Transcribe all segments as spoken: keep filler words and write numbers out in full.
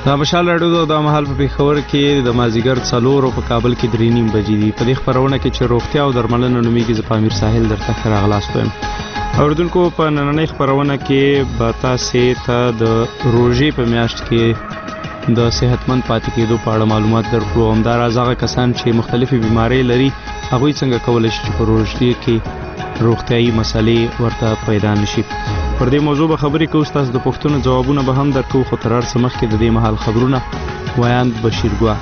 دا مشال راډیو د مهال په پېښور کې د مازیګر څلور او په کابل کې درې نیم بجې دي. په دې خپرونه کې چې روغتیا او درملنه نومیږي، زه په امیر ساحل درته ښه راغلاست وایم. اورېدونکو، په نننۍ خپرونه کې به تاسې ته د روژې په میاشت کې د صحتمند پاتې کېدو په اړه معلومات درکړو. همداراز هغه کسان چې مختلفې بیمارۍ لري، هغوی څنګه کولی شي چې په روژې کې روغتیایي مسلې ورته پیدا نشي. پر دې موضوع به خبرې کوو، ستاسو د پوښتنو ځوابونه به هم درکوو. خو تر هر څه مخکې د دې مهال خبرونه ویاند بشیر ګوا.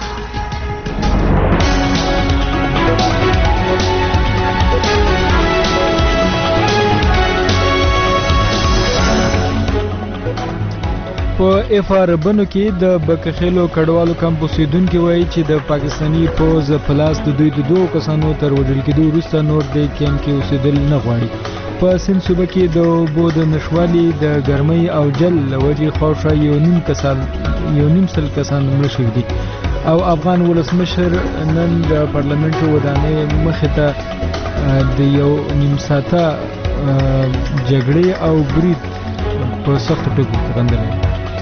په اف آر بنو کې د بکخیلو کډوالو کمپ اوسیدونکي وایي چې د پاکستاني پوز په لاس د دوی د دوه کسانو تر وژل کېدو وروسته نور د کیمپ کې اوسېدل نه غواړي. په سند صوبه کې د اوبو د نشوالي، د ګرمۍ او جل له وجې خواوشا یو نیم کسان یو نیم سل کسان مړه شوي دي. او افغان ولسمشر نن د پارلمنټو ودانۍ مخې ته د یو نیم ساعته جګړې او برید په سختو ټکو غندلی.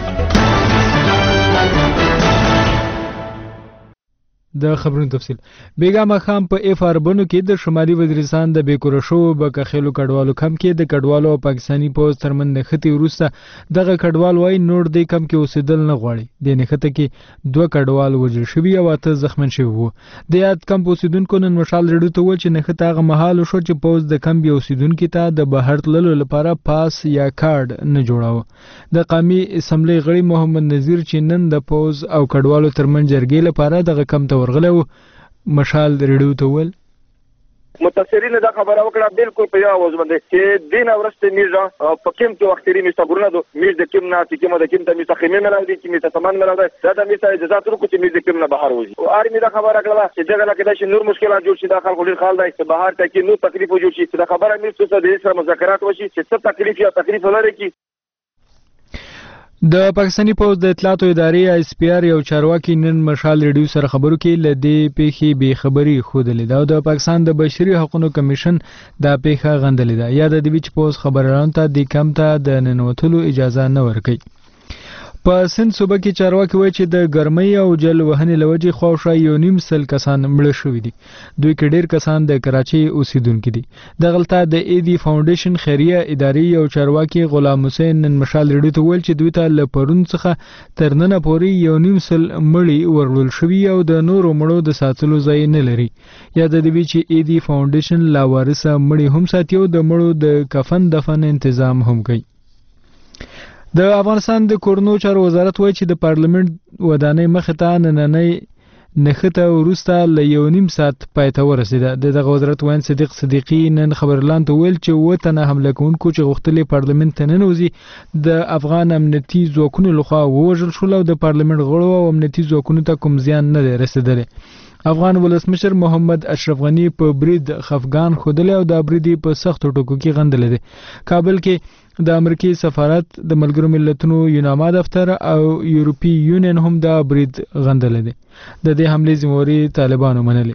د خبرونو تفصیل. بیګا ماښام په اف آر بنو کې د شمالي وزیرستان د بیکوره شوو بکخیلو کډوالو کمپ کې د کډوالو او پاکستاني پوز ترمن نښتې وروسته دغه کډوال وایي نور دې کمپ کې اوسېدل نه غواړي. د نښته کې دوه کډوال وژل شوي او اته زخمن شوي وو. د یاد کمپ اوسېدونکو نن مشال راډیو ته وویل چې نښته هغه مهال وشو چې پوز د کمپ اوسېدونکو ته د بهر تللو لپاره پاس یا کارډ نه جوړاوه. د قومي اسمبلی غړي محمد نذیر چې نن د پوز او کډوالو ترمن جرګې لپاره دغه کمپ ته ورغلی و، مشال راډیو ته وویل متاثرین دا خبره وکړه بالکل په یو اواز باندې چې دین اورسته میرزا په کوم کې وختري میسته ګورنه دو میز د کوم نه چې کوم د کوم ته میسته خیمه ملاو دي چې میسته تمن ملاو ده دا د میسته اجازه تر کو چې میز د کوم نه بهر وځي. او ار می دا خبره کړه چې دغه لکه د نور مشکلات جوړ شي، دا خلکو ډیر خال دی چې بهر ته کې نو تکلیف جوړ شي. دا خبره مې څه د سره مذاکرات وشي چې څه تکلیف یا تکلیف لري کی. د پاکستاني پوز د اطلاعاتو ادارې اس پی آر یو چارواکي نن مشال ریډیو سره خبرو کې ل دې پیښې بې خبري خودلې ده او د پاکستان د بشري حقوقو کمیشن دا پیښه غندلې ده. یا د دې چې پوز خبرانو ته د کم ته د ننوتلو اجازه نه ورکړي. په سند صوبه کې چارواکي وایي چې د ګرمۍ او جل وهنې له وجې خواوشا یو نیم سل کسان مړه شوي دي. دوی کې ډېر کسان د کراچۍ اوسیدونکي دي. دغلته د ای دی فاونډیشن خیریه ادارې یو چارواکي غلام حسین نن مشال راډیو ته وویل چې دوی ته له پرون څخه تر ننه پورې یو نیم سل مړي ورغول شوي او د نورو مړو د ساتلو ځای نه لري. یا د دې چې ای دی فاونډیشن لاوارثه مړي هم ساتي او د مړو د کفن دفن تنظیم هم کوي. د افغانستان د کورنو چارو وزارت وایي چې د پارلمنت ودانۍ مخې ته نننۍ نښته وروسته له یو نیم ساعت پای ته ورسېده. د دغه وزارت وایي صدیق صدیقي نن خبرلاند ته ویل چې اووه تنه حمله کوونکو چې غوښتلې پارلمنت ته ننوځي د افغان امنیتي ځواکونو لخوا ووژل شول او د پارلمنت غړو او امنیتي ځواکونو ته کوم زیان نه دی رسېدلی. افغان ولسمشر محمد اشرف غنی په برید خفګان ښودلی او دا برید په سختو ټکو کې غندلی دی. کابل کې د امریکای سفارت، د ملګرو ملتونو یوناما دفتر او یورپی یونین هم دا برید غندلی دی. د دې حملې ذمہواري طالبانو منلې.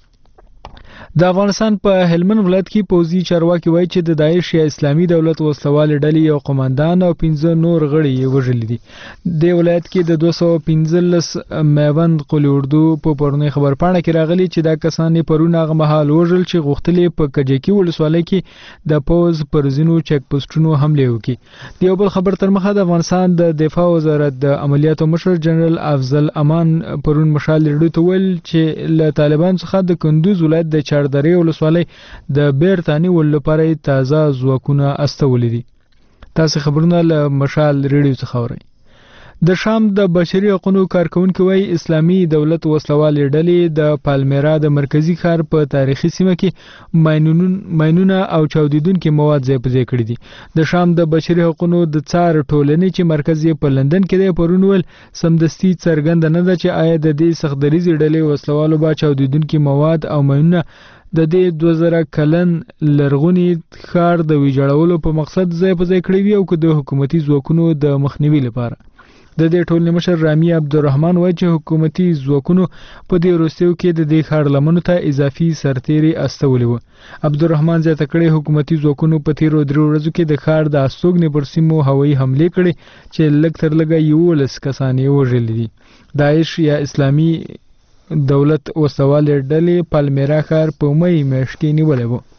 د افغانستان په هلمند ولایت کې پوځي چارواکي وایي چې د داعش یا اسلامي دولت وسلوالې ډلې یو قوماندان او پنځه نور غړي یې وژلي دي. د ولایت کې د دوه سوه پنځلس میوند قول اردو په پرونۍ خبرپاڼه کې راغلي چې دا کسان یې پرون هغه مهال وژل چې غوښتل په کجکي ولسوالۍ کې د پوز پر ځینو چک پوسټونو حملې وکړي. د یو بل خبر تر مخه د افغانستان د دفاع وزارت د عملیاتو مشر جنرال افضل امان پرون مشال راډیو ته ویل چې له طالبان څخه د کندوز ولایت د چاردرې ولسوالۍ د بیرته نیولو لپاره تازه ځواکونه استولي دي. تاسو خبرونه له مشال راډیو څخه اورئ. د شام د بشري حقوقو کارکونکو وایي اسلامي دولت وسلوالې ډلې د پالمیرا د مرکزی ښار په تاریخي سیمه کې ماینونه او چاودیدونکي مواد ځای په ځای کړي دي. د شام د بشري حقوقو د څار ټولنې چې مرکز یې په لندن کې دی پرون ویل سمدستي څرګنده نه ده چې آیا د دې سختدریزې ډلې وسلوالو به چاودیدونکي مواد او ماینونه د دې دوه زره کلن لرغوني ښار د ویجاړولو په مقصد ځای په ځای کړي وي او که د حکومتي ځواکونو د مخنیوي لپاره. د دې ټولنې مشر رامي عبدالرحمن وایي چې حکومتي ځواکونو په دې وروستیو کې د دې ښار لمنو ته اضافي سرتیري استولي وو. عبدالرحمن زیاته کړې حکومتي ځواکونو په تیرو درې ورځو کې د ښار د استوګنې پر سیمو هوایي حملې کړې چې لږ تر لږه یولس کسان یې وژلي دي. داعش یا اسلامي دولت وسوالې ډلې پالمیرا ښار په مې میاشت کې نیولی و.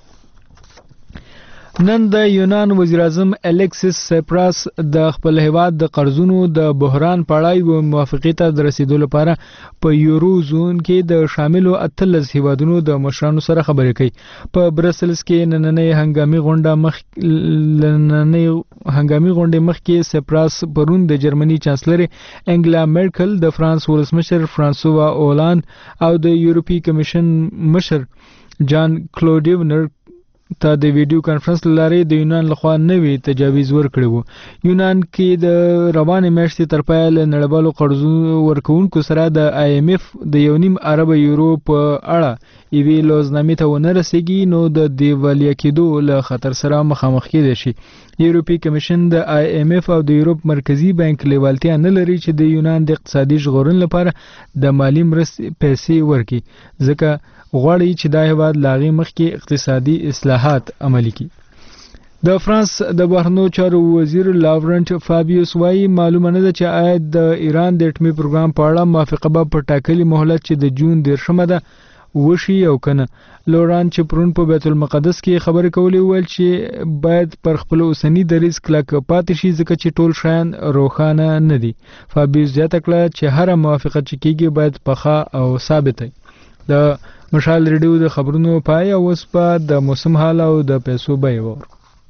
نن د یونان وزیر اعظم الیکسیس سیپراس د خپل هیواد د قرضونو د بحران په اړه یوه موافقې ته د رسیدو لپاره په یورو زون کې د شاملو اتلس هیوادونو د مشرانو سره خبرې کوي. په برسلز کې نننۍ هنګامي غونډه مخ نننۍ هنګامي غونډې مخکې سیپراس پرون د جرمني چانسلر انګلا میرکل، د فرانس ولسمشر فرانسوا اولاند او د یورپي کمیشن مشر جان کلوډ ته د ویډیو کانفرنس لارې د یونان لخوا نوی تجاویز ورکړی وو. یونان کې د روانې میاشتې تر پایه له نړیوالو قرضو ورکوونکو سره د آی ایم ایف د یو نیم ارب یورو په اړه یوې لوزنامې ته ونه رسیږي نو د دیوالیا کېدو له خطر سره مخامخ کېدی شي. یورپي کمیشن د آی ایم ایف او د یورپ مرکزی بانک لیوالتیا نه لري چې د یونان د اقتصادي ژغورنې لپاره د مالی مرستې پیسې ورکړي، ځکه غواړي چې دا هیواد لاغې مخکې اقتصادي اصلاحات عملي کړي. د فرانس د بهرنیو چارو وزیر لاورنټ فابیوس وایي معلومه نه ده چې آیا د ایران د اټومي پروګرام په اړه موافقه به په ټاکلي مهلت چې د جون دیرشمه ده وشي او کنه. لوران چې پرون په بیت المقدس کې خبرې کولې ویل چې باید پر خپل اوسنی دریځ کلک پاتې شي ځکه چې ټول شیان روښانه نه دي. فابیوس زیاته کړه چې هره موافقه چې کېږي باید پخه او ثابته وي. د مشال ریډیو د خبرونو پای او اوس په د موسم حال او د پیسو بیه وور.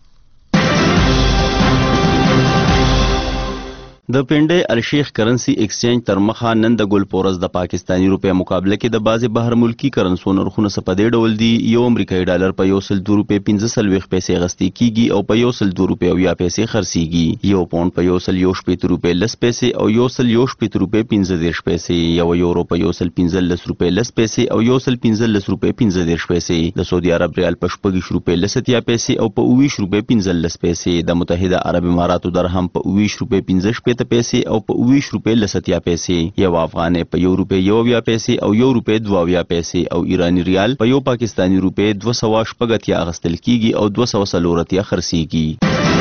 د پنډۍ الشیخ کرنسی ایکسچینج تر مخه نن د ګل پورس د پاکستانی روپیا مقابله کې د بعضې بهر ملکی کرنسو نرخونه څه په دې ډول دي. یو امریکایي ډالر په یو سل دوه روپۍ پنځه څلوېښت پیسې اخیستل کېږي او په یو سل دوه روپۍ اویا پیسې خرڅېږي. یو پاونډ په یو سل یو شپېته روپۍ لس پیسې او یو سل یو شپېته روپۍ پنځه دېرش پیسې. یو یورو په یو سل پنځلس روپۍ لس پیسې او یو سل پنځلس روپۍ پنځه دېرش پیسې. د سعودي عرب ریال په شپږ روپۍ لس اتیا پیسې او په اوویشت روپۍ پنځلس پیسې. د متحده عرب اماراتو درهم په اوویشت روپۍ پنځه شپېته پیسې او په اوویشت روپۍ لس اتیا پیسې. یو افغانۍ په یو روپۍ یو اویا پیسې او یو روپۍ دوه اویا پیسې او ایرانی ریال په یو پاکستانی روپۍ دوه سوه شپږ اتیا اخیستل کېږي او دوه سوه څلور اتیا خرڅېږي.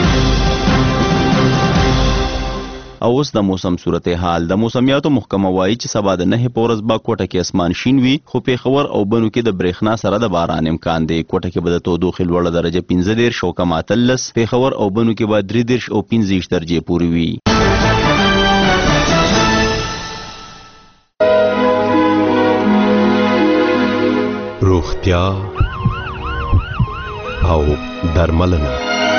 او اوس د موسم صورتحال. د موسمیاتو محکمه وایي چې سبا د نهې په ورځ به کوټه کې اسمان شین وي، خو پېښور او بنو کې د برېښنا سره د باران امکان دی. کوټه کې به د تودوخې لوړه درجه پنځه دېرش او کم اتلس، پېښور او بنو کې به درې دېرش او پنځه ویشت درجې پورې وي. روغتیا او درملنه.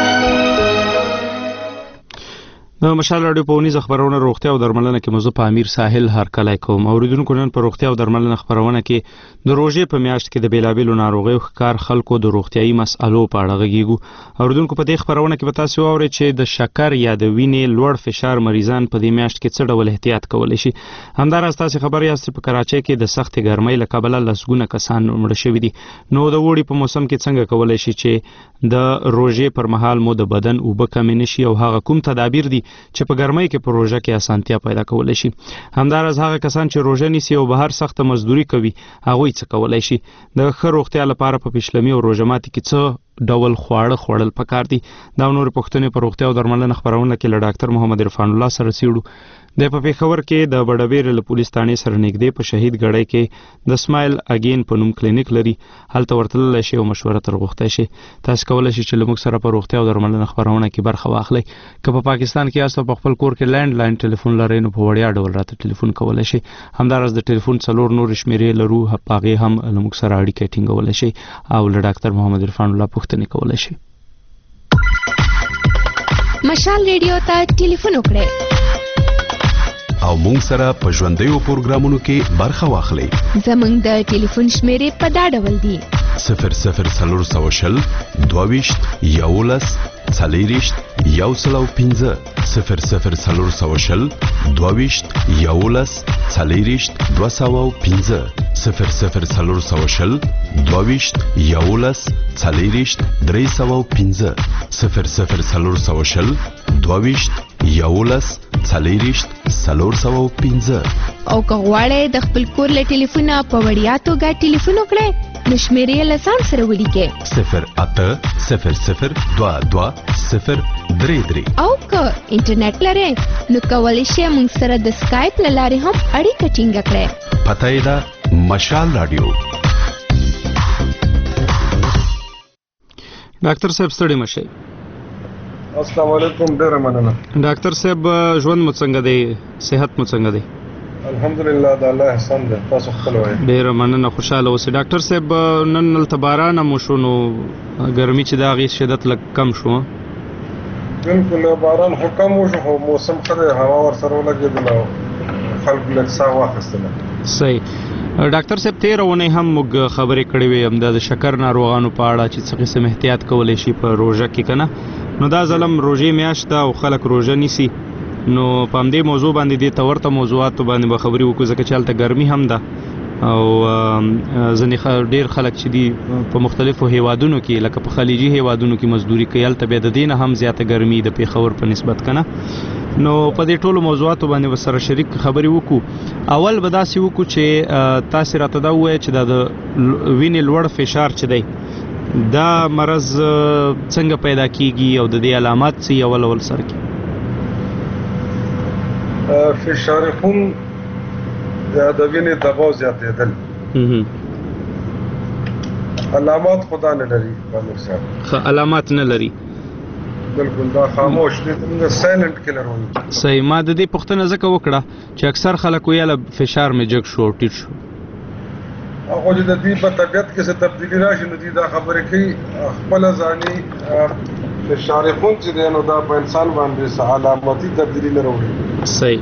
د مشال راډیو په اونیزه خبرونه روغتیا او درملنه کې موضوع په امیر ساحل هرکلی کوم. اوریدونکو نن په روغتیا او درملنه خبرونه کې د روژې په میاشت کې د بیلابیلو ناروغیو ښکار خلکو د روغتیایي مسالو په اړه غږیږو. اوریدونکو په دې خبرونه کې به تاسو واورئ چې د شکر یا د وینې لوړ فشار مریضان په دې میاشت کې څه ډول احتیاط کولی شي. همداراز تاسو خبر یاست په کراچۍ کې د سختې ګرمۍ له کبله لسګونه کسان مړه شوي دي. نو د اوړي په موسم کې څنګه کولی شي چې د روژې پر مهال مو د بدن اوبه کمې نشي او هغه کوم تدابیر دي چې په ګرمۍ کې په روژه کې اسانتیا پیدا کولی شي. همداراز هغه کسان چې روژه نیسي او بهر سخته مزدوري کوي هغوی څه کولی شي. د ښه روغتیا لپاره په پیشلمي او روژه ماتي کې څه ډول خواړه خوړل پکار دي. دا نور پوښتنې په روغتیا او درملنه خبرونه کې له ډاکټر محمد عرفان الله سره څېړو. د په پېښور کې د بډبېرې له پولیس تانې سره نږدې په شهید ګړی کې د سمایل اګین په نوم کلینیک لري. هلته ورتللی شي او مشوره تر غوښتی شي. تاسو کولی شئ چې له موږ سره په روغتیا او درملنه خبرونه کې برخه واخلئ. که په پاکستان کې یاست او په خپل کور کې لینډ لاین ټلیفون لرئ نو په وړیا ډول راته ټلیفون کولی شئ. همداراز د ټلیفون څلور نورې شمېرې لرو، په هغې هم له موږ سره اړیکه ټینګولی شئ او له ډاکټر محمد عرفان الله پوښتنې کولی شئ. مشال ریډیو ته ټلیفون وکړئ او مونږ سره په ژوندیو پروګرامونو کې برخه واخلئ. زمونږ د ټلیفون شمیرې په دا ډول دي: صفر صفر څلور سوه شل دوه ویشت یولس څلېرویشت یو سل او پنځه، صفر صفر څلور سوه شل دوه ویشت یولس څلېرویشت دوه سوه او پنځه، صفر صفر څلور سوه شل دوه ویشت یولس څلېرویشت درې سوه او پنځه، صفر صفر څلور سوه شل دویشت یولس څلېرویشت څلور سوه پنځه. او که غواړئ د خپل کور له ټلیفونه په وړیا توګه ټلیفون وکړئ نو شمېرې یې له ځان سره ولیکئ صفر اته صفر صفر دوه دوه صفر درې درې. او که انټرنیټ لرئ نو کولی شئ موږ سره د سکایپ له لارې هم اړیکه ټینګه کړئ. پته یې ده مشال راډیو. ډاکټر صاحب ستړي مشئ. السلام علیکم. ډیره مننه ډاکټر صاحب. ژوند مو څنګه دی؟ صحت مو څنګه دی؟ الحمدلله د الله احسان دی. تاسو خپل وایئ. ډیره مننه خوشاله اوسئ. ډاکټر صاحب نن هلته باران هم وشو نو ګرمي چې د هغې شدت لږ کم شو؟ بالکل باران خو کم وشو خو موسم ښه دی. هوا ورسره ولګېدله او خلکو لږ ساه واخیستله. صحیح. ډاکټر صاحب تېره اونۍ هم موږ خبرې کړې وې همدا د شکر ناروغانو په اړه چې څه قسم احتیاط کولی شي په روژه کې که نه. نو دا ځل هم روژې میاشت ده او خلک روژه نیسي نو په همدې موضوع باندې دې ته ورته موضوعاتو باندې به خبرې وکړو ځکه چې هلته ګرمي هم ده او ځینې ډېر خلک چې دي په مختلفو هیوادونو کې لکه په خلیجي هیوادونو کې مزدوري کوي هلته بیا د دې نه هم زیاته ګرمي د پېښور په نسبت که نه. نو په دې ټولو موضوعاتو باندې به سره شریک خبرې وکړو. اول به داسې وکړو چې تاسې راته دا ووایئ چې دا د وینې لوړ فشار چې دی دا مرض څنګه پیدا کیږي او د دې علامات څه اول اول سر کې؟ فشار خون یا د وینې دباو زیاتېدل علامات خدا نه لري. بامیر صاحب علامات نه لري. بالکل دا خاموش دی. موږ سایلنت کلر وایو. صحیح. ما د دې پوښتنه ځکه وکړه چې اکثر خلک وایي فشار مې جګ شو او ټیټ شو. هغه چې د دې په طبیعت کې څه تبدیلي راشي نو دوی دا خبرې کوي خپله ځاني فشار خون چې دی نو دا په انسان باندې څه علاماتي تبدیلي نه راوړي. صحیح.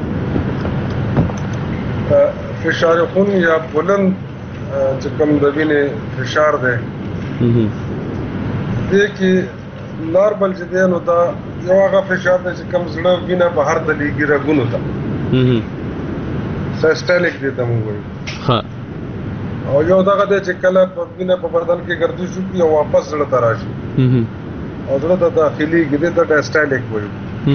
فشار خون یا بلند چې کوم د وینې فشار دی دې کې نارمل چې دی نو دا یو هغه فشار دی چې کوم زړه وینه بهر ته لیږي رګونو ته سیسټالیک دی ته موږ وایو. او یو دغه دی چې کله په وینه په بدن کې ګردش وکړي او واپس زړه ته راشي او زړه ته داخليږي دې ته ډایسټالیک وایو.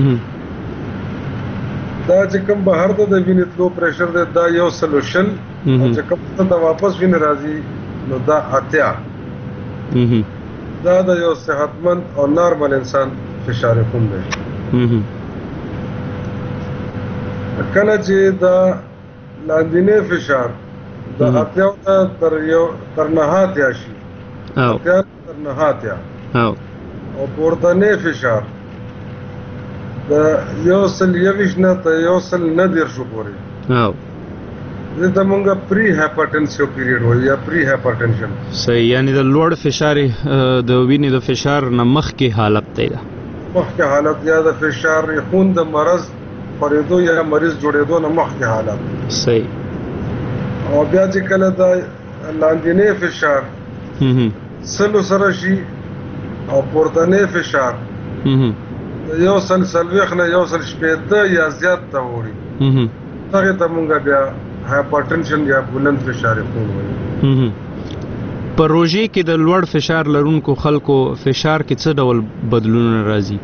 دا چې کوم بهر ته د وینې تلو پریشر دی دا یو سلوشن او چې کوم ته واپس وینه راځي نو دا اتیا. دا د یو صحتمند او نارمل انسان فشار خون دی. کله چې دا لاندینی فشار د اتیا تر یو تر نهاتیا شي اتیا تر نهاتیا او پورتنی فشار د یو سل یویشت نه تر یو سل نه دېرشو پورې دې ته مونږ پری هایپرټنسیو پیریډ وایو یا پری هایپرټنشن. صحیح. یعنی د لوړ فشار د وینې د فشار نه مخکې حالت دی دا مخکې حالت یا د فشار خون د مرض خورېدو یا مریض جوړېدو نه مخکې حالت. صحیح. او بیا چې کله د لاندینی فشار سلو سره شي او پورتنی فشار یو سل څلوېښت نه یو سل شپېته یا زیات ته وړي هغې ته مونږ بیا هایپرټنشن یا بلند فشار خون وایو. په روژې کې د لوړ فشار لرونکو خلکو فشار کې څه ډول بدلونونه راځي؟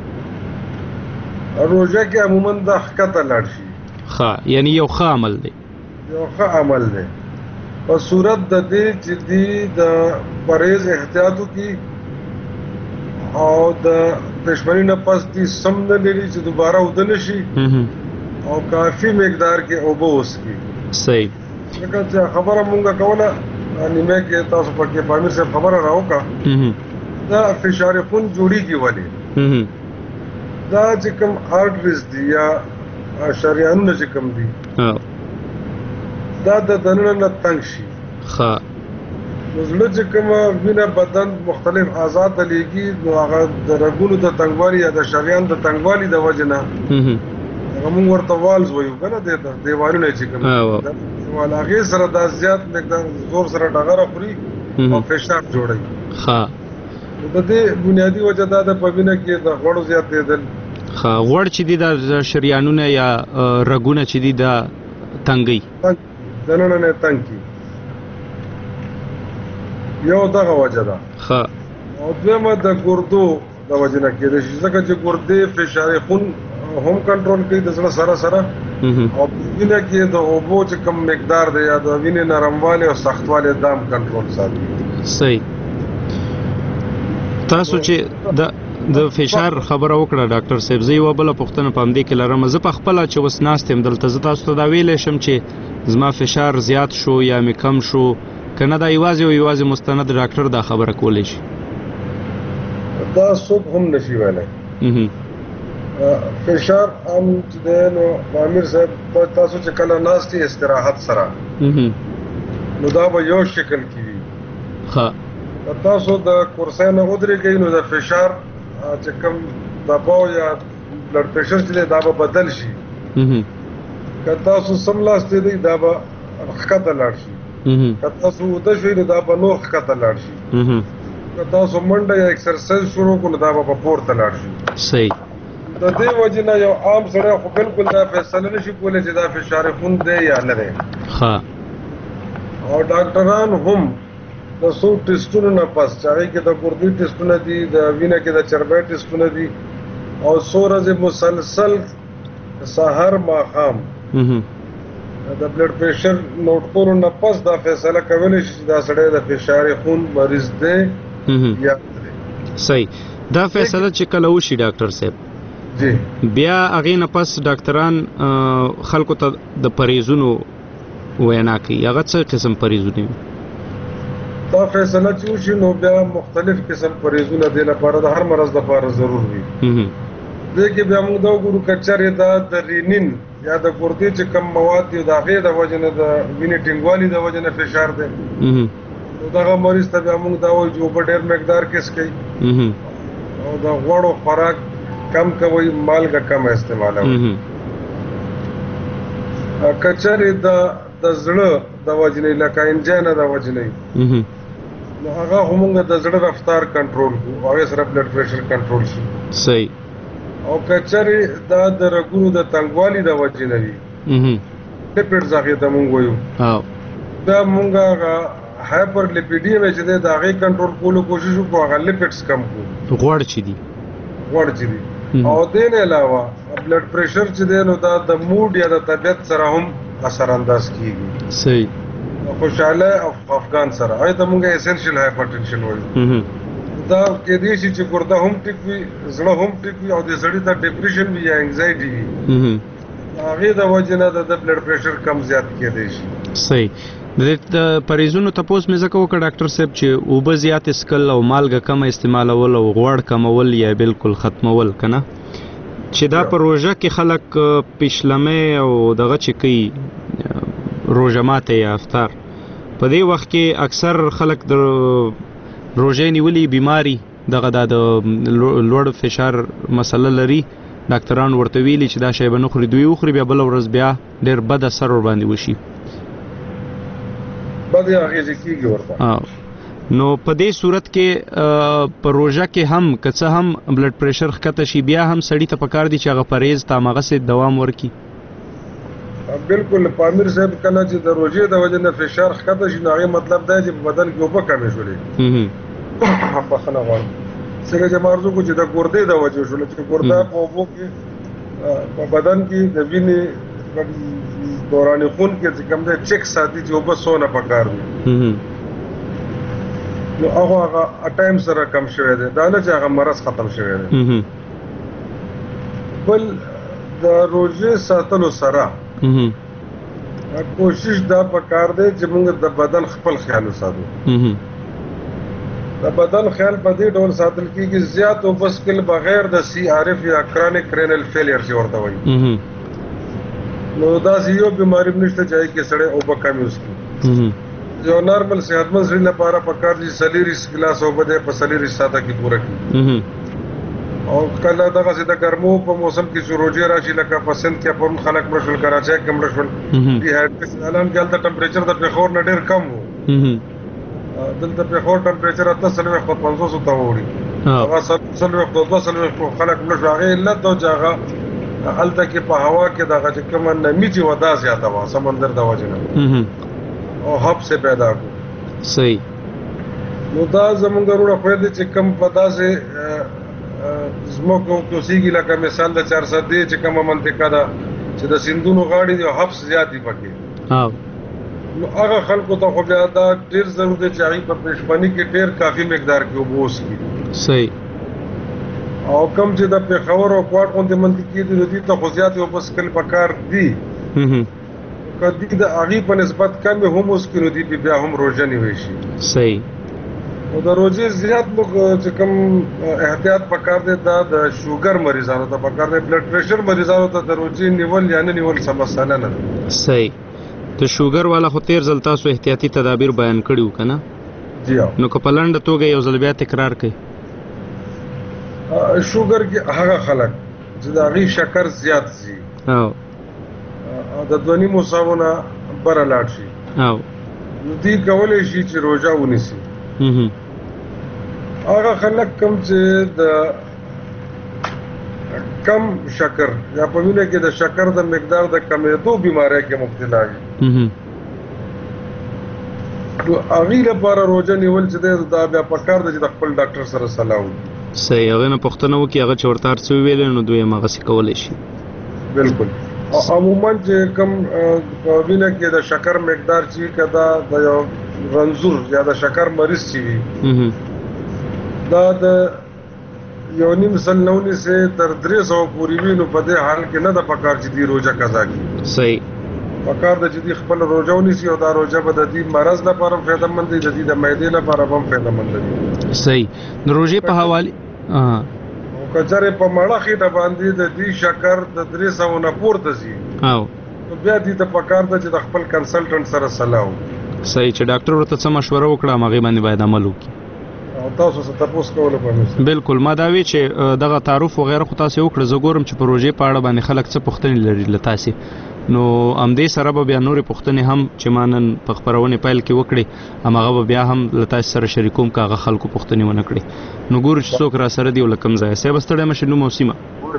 روژه کې عموما دا ښکته لاړ شي. ښه. یعنی یو ښه عمل دی. یو ښه عمل دی په صورت د دې چې دوی د پرهیز احتیاط وکړي او د پښمنۍ نه پس دې سم نه لري چې دوباره اوده نه شي او کافي مقدار کې اوبه وڅښي. صحیح. لکه چې خبره مونږ کوله نیمه کې تاسو پکې پامیر صاحب خبره راوکړه دا فشار خون جوړېږي ولې دا چې کوم آرټریز دي یا شریانونه چې کوم دي دا د دننه نه تنګ شي. ښه. نو زړه چې کومه وینه بدن مختلف اعضاء ته لیږي نو هغه د رګونو د تنګوالي یا د شریان د تنګوالي د وجې نه هغه مونږ ورته والز وایو که نه دی دیوالونه چې کوم دیوال هغې سره دا زیات مقدار زور سره ډغره خوري او فشار جوړوي. ښه. نو د دې بنیادي وجه دا ده په وینه کې د غوړو زیاتېدل. ښه. غوړ چې دي دا شریانونه یا رګونه چې دي دا تنګي دننه نه تنګ کي یو دغه وجه ده. ښه. او دویمه د ګردو د وجنه کېدای شي ځکه چې ګردې فشار خون هم کنټرول کوي د زړه سره سره او وینه کې د اوبو چې کم مقدار دی یا د وینې نرموالی او سختوالی دام کنټرول ساتي. صحیح. تاسو چې د د فشار خبره وکړه ډاکټر صاحب، زه یو بل پوښتنه پام دی کې لرم. زه په خپل چې وس ناستم دلته زه تاسو ته دا ویلې شم چې زما فشار زیات شو یا مې کم شو کنه، دا یوازې او یوازې مستند ډاکټر دا خبره کولی شي؟ دا څوک هم نشي ویلی. فشار هم چې دی نو امیر صاحب تاسو چې کله ناستي استراحت سره نو دا به یو شکل کې وي. ښه. تاسو د کرسۍ نه ودرېږئ نو د فشار چې کوم دباو یا بلډ پریشر چې دی دا به بدل شي. که تاسو سملاستې دی دا به ښکته لاړ شي، که تاسو اوده شوئ نو دا به نور ښکته لاړ شي، که تاسو منډه یا اکسرسایز شروع کړو نو دا به پورته لاړ شي. صحیح. د دې وجې نه یو عام سړی خو بالکل دا فیصله نشي کولی چې دا فشار خون دی یا نه دی. ښه. او ډاکټران هم د څو ټیسټونو نه پس چې هغې کې د ګردې ټیسټونه دي، د وینه کې د چربۍ ټیسټونه دي او څو ورځې مسلسل سهار ماښام د بلډ پریشر نوټ کولو نه پس دا فیصله کولی شي چې دا سړی د فشار خون مریض دی یا نه دی. صحیح. دا فیصله چې کله وشي ډاکټر صاحب جی بیا هغې نه پس ډاکټران خلکو ته د پرهیزونو وینا کوي. هغه څه قسم پرهیزونه وي؟ دا فیصله چې وشي نو بیا مختلف قسم پرهیزونه دې لپاره د هر مرض لپاره ضرور وي. دې کې بیا موږ دا وګورو که چېرې دا د رینین یا د ګردې چې کم مواد دي د هغې د وجې نه د وینې ټینګوالي د وجې نه فشار دی نو دغه مریض ته بیا موږ دا وایو چې اوبه ډېر مقدار کې څښئ او د غوړو خوراک کم کوئ، مالګه کم استعمالوئ. که چېرې د زړه د وجې نه لکه انجینه د وجې نه نو هغه خو موږ د زړه رفتار کنټرول کړو، هغې سره بلډ پریشر کنټرول شي. صحیح. او که چېرې دا د رګونو د تنګوالي د وجې نه وي لیپیډز هغې ته موږ وایو، بیا موږ هغه هایپر لیپیډیمیا چې دی د هغې کنټرول کولو کوشش وکړو، هغه لیپیډز کم کړو. غوړ چې دي غوړ چې دي او دې نه علاوه بلډ پریشر چې دی نو دا د موډ یا د طبیعت سره هم اثر انداز کیږي. صحیح. خوشحاله او افغان سره هغې ته موږ اسینشل هایپرټنشن وایو. دا کېدای شي چې ګرده هم ټیک وي، زړه هم ټیک وي او د سړي ته ډپریشن وي یا انګزایټي وي، هغې د وجې نه د بلډ پریشر کم زیات کېدای شي. صحیح. د پرهیزونو تپوس مې ځکه وکړه ډاکټر صاحب چې اوبه زیات څښل او مالګه کمه استعمالول او غوړ کمول یا بالکل ختمول که نه، چې دا په روژه کې خلک پیشلمۍ او دغه چې کوي روژه ماته یا افطار، په دې وخت کې اکثر خلک د روژې نیولي بیماري دغه دا د لوړ فشار مسله لري، ډاکټران ورته ویلي چې دا شی به نه خوري، دوی وخوري بیا بله ورځ بیا ډېر بد اثر ورباندې وشي، بدې اغېزې کېږي ورته. نو په دې صورت کې په روژه کې هم که څه هم بلډ پریشر ښکته شي بیا هم سړي ته پکار دي چې هغه پرهیز ته هماغسې دوام ورکړي. بالکل پامیر صاحب کله چې د روژې د وجې نه فشار ښکته شي نو هغې مطلب دا چې په بدن کې اوبه کمې شولې، بخښنه غواړم، څنګه چې ما عرض وکړو چې د ګردې د وجې شوله چې ګرده په اوبو کې په بدن کې د وینې دوران خون کې چې کوم دی چیک ساتي چې اوبه څونه پکار دي نو هغه هغه ټایم سره کم شوی دی، دا نه چې هغه مرض ختم شوی دی. بل د روژې ساتلو سره کوشش دا پکار دی چې موږ د بدن خپل خیال وساتو. د بدن خیال په دې ډول ساتل کېږي زیات اوبه څښل بغیر د سی آر اف یا کرونیک رینل فیلیر چې ورته وایي، نو داسې یو بیماري هم نشته چې هغې کې سړی اوبه کمې وڅښي. یو نارمل صحتمند سړي لپاره پکار دي څلېرویشت ګلاس اوبه دی په څلېرویشت ساعته کې پوره کړي. او کله دغسې د ګرمو په موسم کې چې روژې راشي لکه په سند کې پرون خلک مړه شول، کراچۍ کې مړه شول، ډیهایډریشن الان کې هلته ټمپریچر د پېښور نه ډېر کم و، دلته پېښور ټمپریچر اته څلوېښت په پنځوسو ته وړي، هغه څلوېښت او دوه څلوېښت خلک مړه شو. هغې علت دا چې هغه هلته کې په هوا کې دغه چې کومه نمي چې وه دا زیاته وه سمندر د وجې نه او حب سے پیدا کړو. صحیح. نو دا زمونږ وروڼه خویل دی چې کوم په داسې زموږ اوسېږي لکه مثال د چارسدې چې کومه منطقه ده چې د سیندونو غاړې دي او حبس زیات دي پکې نو هغه خلکو ته خو بیا دا ډېر ضرور دی چې هغوی په پېشمني کې ډېر کافي مقدار کې اوبه وڅښي صحیح او کوم چې د پېښور او کوټ غوندې منطقې دي نو دوی ته خو زیاتې اوبه څښل پکار دي که دوی د هغې په نسبت کمې هم وڅښي نو دوی بیا هم روژه نیوی شي صحیح او د روژې زیات موږ چې کوم احتیاط پکار دی دا د شوګر مریضانو ته پکار دی بلډ پریشر مریضانو ته د روژې نیول یا نه نیول څه مسله نه ده صحیح د شوګر والا خو تیر ځل تاسو احتیاطي تدابیر بیان کړي وو که نه جی نو که په لنډه توګه یو ځل بیا تکرار کړئ شوګر کې هغه خلک چې د هغې شکر زیات شي او د دوه نیمو ساعو نه بره لاړ شي او نو دوی کولی شي چې روژه ونیسي هغه خلک کوم چې د کم شکر یا په وینه کې د شکر د مقدار د کمېدو بیماری کې مبتلا وي نو هغې لپاره روژه نیول چې دی دا بیا پکار ده چې د خپل ډاکټر سره صلاح وکړي صحیح هغې نه پوښتنه وکړي هغه چې ورته هر څه وویلی نو دوی هم هغسې کولی شي بلکل عموما چې کوم په وینه کې د شکر مقدار چې که دا د یو رنځور یا د شکر مریض چې وي دا د یو نیم سل نه ونیسې تر درې سوه پورې وي نو په دې حال کې نه ده پکار چې دوی روژه قضا کړي صحیح پکار ده چې دوی خپل روژه ونیسي او دا روژه به د دوی مرض لپاره هم فایدهمند دی د دوی د معدې لپاره به هم فایدهمند دی صحیح د روژې په حوالې او که چېرې په مړه خېټه باندې د دوی شکر د درې سوو نه پورته ځي او نو بیا دوی ته پکار ده چې د خپل کنسلټنټ سره صلاح وکړي صحیح چې ډاکټر ورته څه مشوره وکړه هغې باندې باید عمل وکړي او تاسو څه تپوس کولو په بلکل ما دا وی چې دغه تعارف وغیره خو تاسو وکړه زه ګورم چې په روژې په اړه باندې خلک څه پوښتنې لري له تاسې نو همدې سره به بیا نورې پوښتنې هم چې ما نن په خپرونې پیل کې وکړې هماغه به بیا هم له تاسې سره شریکوم که هغه خلکو پوښتنې ونه کړې نو ګورو چې څوک را سره دی او له کوم ځایه صاحب ستړی مه شې نوم او سیمه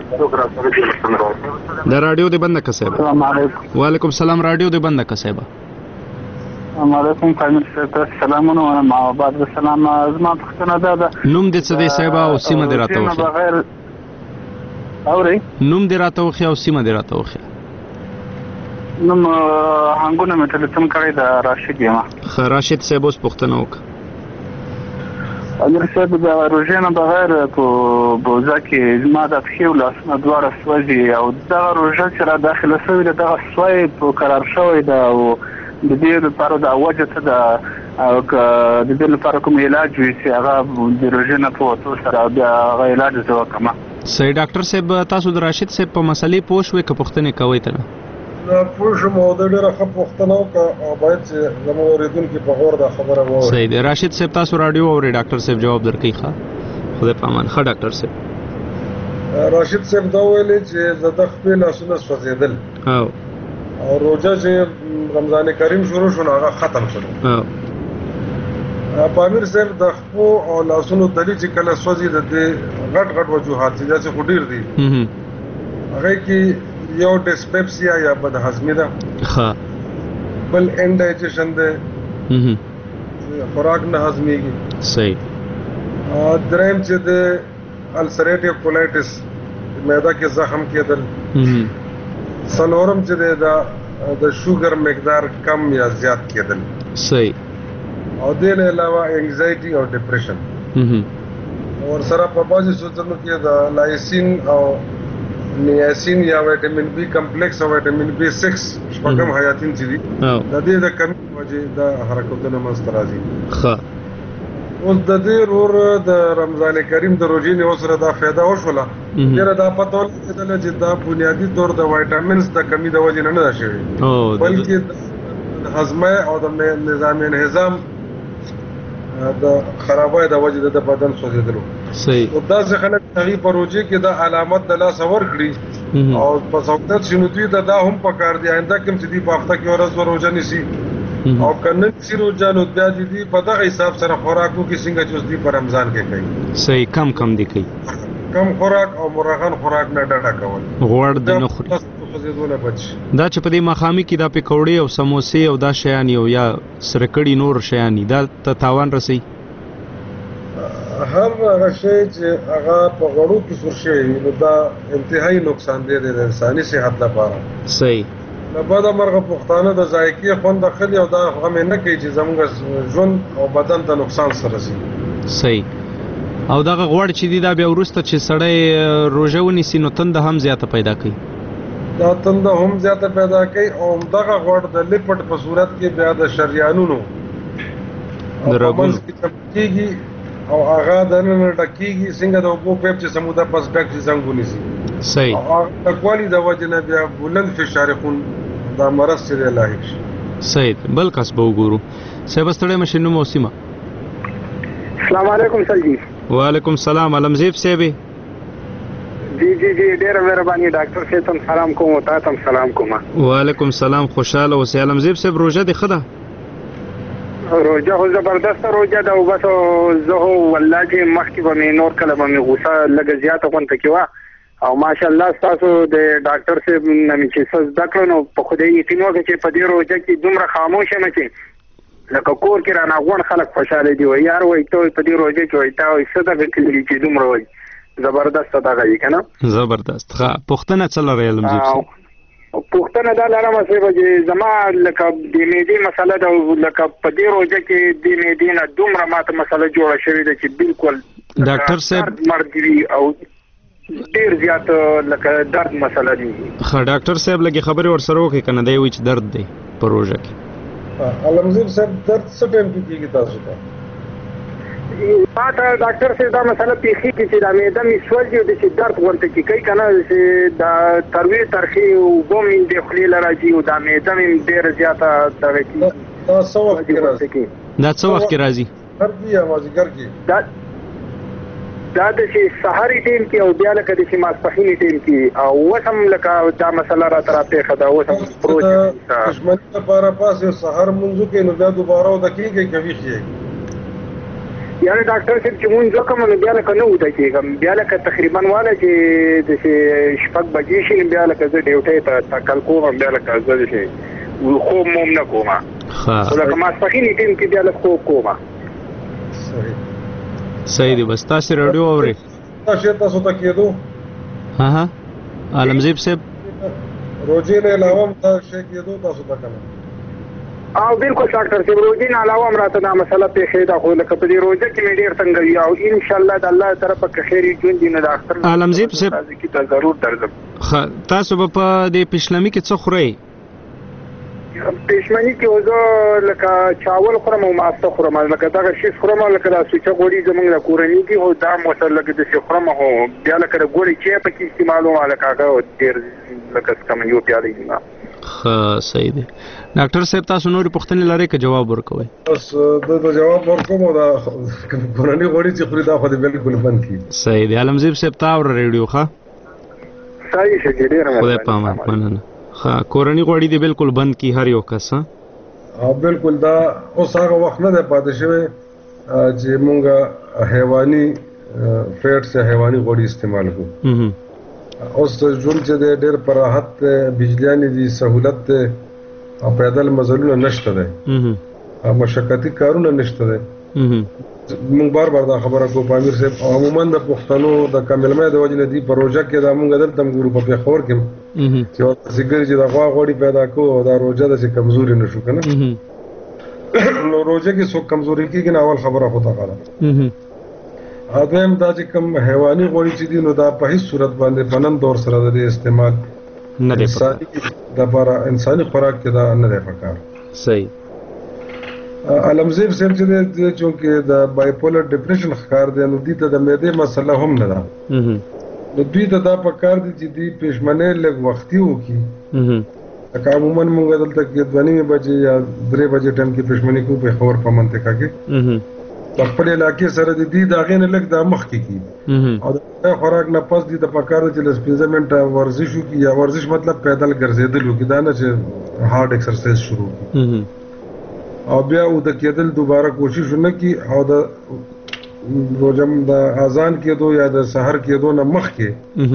دا راډیو دې بنده که صاحب السلام علیکم وعلیکم السلام راډیو دې بنده که صاحب علیکم پامیر صاحب سلامونه ما بعد السلام زما پوښتنه دا ده نوم دې څه دی صاحب او سیمه دې راته وښیه بغیر اورئ نوم دې راته وښیه او سیمه دې راته وښیه نوم هنګونه مې ټلیفون کړی د راشد یم ښه راشد صاحب اوس پوښتنه وکړه امیر صاحب د روژې نه بغیر په بوزه کې زما د پښې او لاسونه دواړه سوځي او دغه روژه چې را داخله شوې ده دغه سوی په قرار شوی ده او د دې لپاره د وجه څه ده او که د دې لپاره کوم علاج وي چې هغه د روژې نه په وتو سره بیا هغه علاج زه وکړم صحیح ډاکټر صاحب تاسو د راشد صاحب په مسلې پوه شوئ که پوښتنې کوئ ته نه پوه شوم او د ډېره ښه پوښتنه وکړه او باید چې زموږ اورېدونکي په غور دا خبره واوري صحیح دی راشد صاحب تاسو راډیو اورئ ډاکټر صاحب جواب درکوي ښه خدای په امان ښه ډاکټر صاحب راشد صاحب دا ویلې چې زه د خپې لاسونه سوځېدل او او روژه چې رمضان کریم شروع شو هغه ختم شو پامیر صاحب د خپو او لاسونو تلي چې کله سوځي د دې غټ غټ وجوهات چې داسې خو ډېر دي هغې کې یو ډسپیپسیا یا بدهضمي ده ښه بل انډایجیشن دی خوراک نه هضمېږي صحیح دریم چې د السریټیو کولاټس معده کې زخم کېدل څلورم چې دی دا د شوګر مقدار کم یا زیات کېدل صحیح او دې نه علاوه انگزایټي او ډپریشن ورسره په بعضې صورتونو کې د لایسین او نیاسین یا ویټامین بي کمپلیکس او ویټامین بي سکس شپږم حیاتین چې دي د دې د کمۍ په وجې د حرکتونو منځته راځي ښه اوس د دې ورور د رمضان کریم د روژې نیول سره دا فایده وشوله ډېره دا پته ولګېدله چې دا بنیادي طور د وایټامینز د کمي د وجې نه نه ده شوې بلکې د هضمه او د نظام انهضام د خرابۍ د وجې د بدن سوځېدلو صحیح او داسې خلک هغې په روژې کې دا علامت د لاسه ورکړي او په سعودت شي نو دوی ته دا هم پکار دي آینده کې هم چې دوی په هفته کې ورځ دوه روژه نیسي او که نه نیسي روژه نو بیا چې دوی په دغه حساب سره خوراک وکړي څنګه چې اوس دوی په رمضان کې کوي صحیح کم کم دي کوي کم خوراک او مرغن خوراک نه ډډه کول غوړ د نه خوري دا چې په دې ماښامي کې دا پکوړې او سموسې او دا شیان یو یا سره کړي نور شیان دا ته تاوان رسوي هر هغه شی چې هغه په غوړو کې سور شي نو دا انتهایی نقصان دی د انساني صحت لپاره. صحیح. نو بعد مرغه پښتانه د ذایقې خوند خلی او دا غم نه کوي چې زموږ ژوند او بدن ته نقصان سره رسي. صحیح. او دغه غوړ چې دی دا بیا وروسته چې سړی روژه ونیسي نو تنده هم زیاته پیدا کوي. دا تنده هم زیاته پیدا کوي او دغه غوړ د لپټ په صورت کې بیا د شریانونو د رګونو کېږي او هغه د نن ډکیږي څنګه د اوبو پیپ چې سموده پس ډک چې څنګه ونیسي. صحیح. او د کوالی د وجه نه بیا بلند فشار خون دا مرض سره لاحق شي. صحیح. بل کس به وګورو. صاحب ستړی مشینو موسمه. السلام علیکم سر جی. وعلیکم السلام. علمزیب صاحب. جی جی جی ډیره مهرباني ډاکټر صاحب تم سلام کوم او تاسو تم سلام کوم. وعلیکم السلام. خوشاله اوسئ. علمزیب صاحب روژه دی خدا؟ روژه خو زبردسته روژه ده او بس زه خو والله چې مخکې به مې نور کله به مې غوسه لږه زیاته غونته کې وه او ماشاءالله ستاسو د ډاکټر صاحب نه مې چې څه زده کړو نو په خدای یقین وکړه چې په دې روژه کې دومره خاموش یم چې لکه کور کې رانه غون خلک خوشحاله دي وایي یار وایي ته په دې روژه کې وایي تا وایي څه دغه کلي چې دومره وایي زبردسته دغه یې که نه زبردست. ښه پوښتنه څه لرئ علمزیب صاحب؟ پوښتنه دا لرم صاحب چې زما لکه د معدې مسله ده لکه په دې روژه کې د معدې نه دومره ماته مسله جوړه شوې ده چې بالکل ډاکټر صاحب مرګ وي او ډېر زیات لکه درد مسله دي. ښه ډاکټر صاحب لږې خبرې ورسره وکړئ که نه دی وایي چې درد دی په روژه کې. علمزیب صاحب درد څه ټایم کې کېږي تاسو ته؟ ما ته ډاکټر صاحب دا مسله پیښېږي چې دا معده مې سوځي او داسې درد غونته کې کوي که نه چې دا تروې ترخې اوبه مې د خولې نه راځي او دا معده مې ډېره زیاته دغه کېږي. دا څه وخت کې راځي؟ دا څه وخت کې راځي؟ هر دي یا مازدیګر کې؟ دا دا داسې سهاري ټایم کې او بیا لکه داسې ماسپښیني ټایم کې او اوس هم لکه دا مسله راته راپېښه ده اوس هم پروت یم. د دښمني لپاره پاسې سهار لمونځ وکړئ نو بیا دوباره وده کېږئ که ویښ یې؟ یعنې ډاکټر صاحب چې مونځ وکړم نو بیا لکه نه وده کېږم بیا لکه تقریبا واله چې داسې شپږ بجې شي نو بیا لکه زه ډیوټۍ ته تکل کوم بیا لکه زه داسې خوب مو هم نه کوم خو لکه ماسپښیني ټایم کې بیا لکه خوب کوم. صحیح دی. بس تاسې راډیو اورئ؟ دا شی تاسو ته کېدو؟ ها ها علمزیب صاحب روژې نه علاوه هم دا شی کېدو تاسو ته که نه؟ او بالکل ډاکټر صاحب روژې نه علاوه هم راته دا مسله پیښې ده خو لکه په دې روژه کې مې ډېر تنګوي او انشاءالله د الله طرفه که خیر ژوند وي نو د اختر علمزیب صاحب ته ضرور درځم. ښه تاسو به په دې پیشلمي کې څه خورئ؟ پېشمني کې زه لکه چاول خورم او ماسته خورم لکه دغه شیز خورم لکه دا سوچه غوړي زموږ د کورنۍ دي خو دا هم ورسره لکه داسې خورم خو بیا لکه د غوړي چای پکې استعمالوم لکه هغه ډېر لکه کم یو پیاله نیمه. ښه صحیح دی. ډاکټر صاحب تاسو نورې پوښتنې لرئ که جواب ورکوئ؟ بس ده ته جواب ورکوم او دا کورنۍ غوړي چې خوري دا خو دې بالکل بند کړي. صحیح دی. علمزیب صاحب تا اوره ریډیو ښه؟ صحیح ښه ډېره خدای په امان. مننه. ښه کورنۍ غوړي دې بالکل بند کړي هر یو کس. ها بالکل دا اوس هغه وخت نه دی پاتې شوی چې مونږ حیواني فیټس یا حیواني غوړي استعمال کړو. اوس ژوند چې دی ډېر په راحت دی بجلیانې دي سهولت دی او پیدل مزلونه نشته دی مشقتي کارونه نشته دی. مونږ بار بار دا خبره کوو په امیر صاحب عموما د پښتنو د کاملمۍ د وجې نه دي په روژه کې دا مونږ دلته هم ګورو په پېښور کې چې ورپسې ګرځي د غوا غوړي پیدا کوو او دا روژه داسې کمزوري نه شو که نه نو روژه کې څوک کمزوري کېږي نه اول خبره خو دغه ده. دویم دا چې کوم حیواني غوړي چې دي نو دا په هېڅ صورت باندې په نن دور سره د دې استعمال انساني دپاره انساني خوراک کې دا نه دی پکار. صحیح. علمزیب صاحب چې دی چونکې د بایپولر ډپریشن ښکار دی نو دوی ته د معدې مسله هم نه ده نو دوی ته دا پکار دي چې دوی پېشمنۍ لږ وختي وکړي لکه عموما مونږ دلته کې دوه نیمې بجې یا درې بجې ټایم کې پېشمنۍ کوو پېښور په منطقه کې د خپل علاقې سره د دوی د هغې نه لږ دا مخکې کړي او د خوراک نه پس دوی ته پکار ده چې لږ پنځه منټه ورزش وکړي یا ورزش مطلب پیدل ګرځېدل وکړي دا نه چې هارډ ایکسرسایز شروع کړي او بیا اوده کېدل دوباره کوشش ونه کړي او د روژه د اذان کېدو یا د سحر کېدو نه مخکې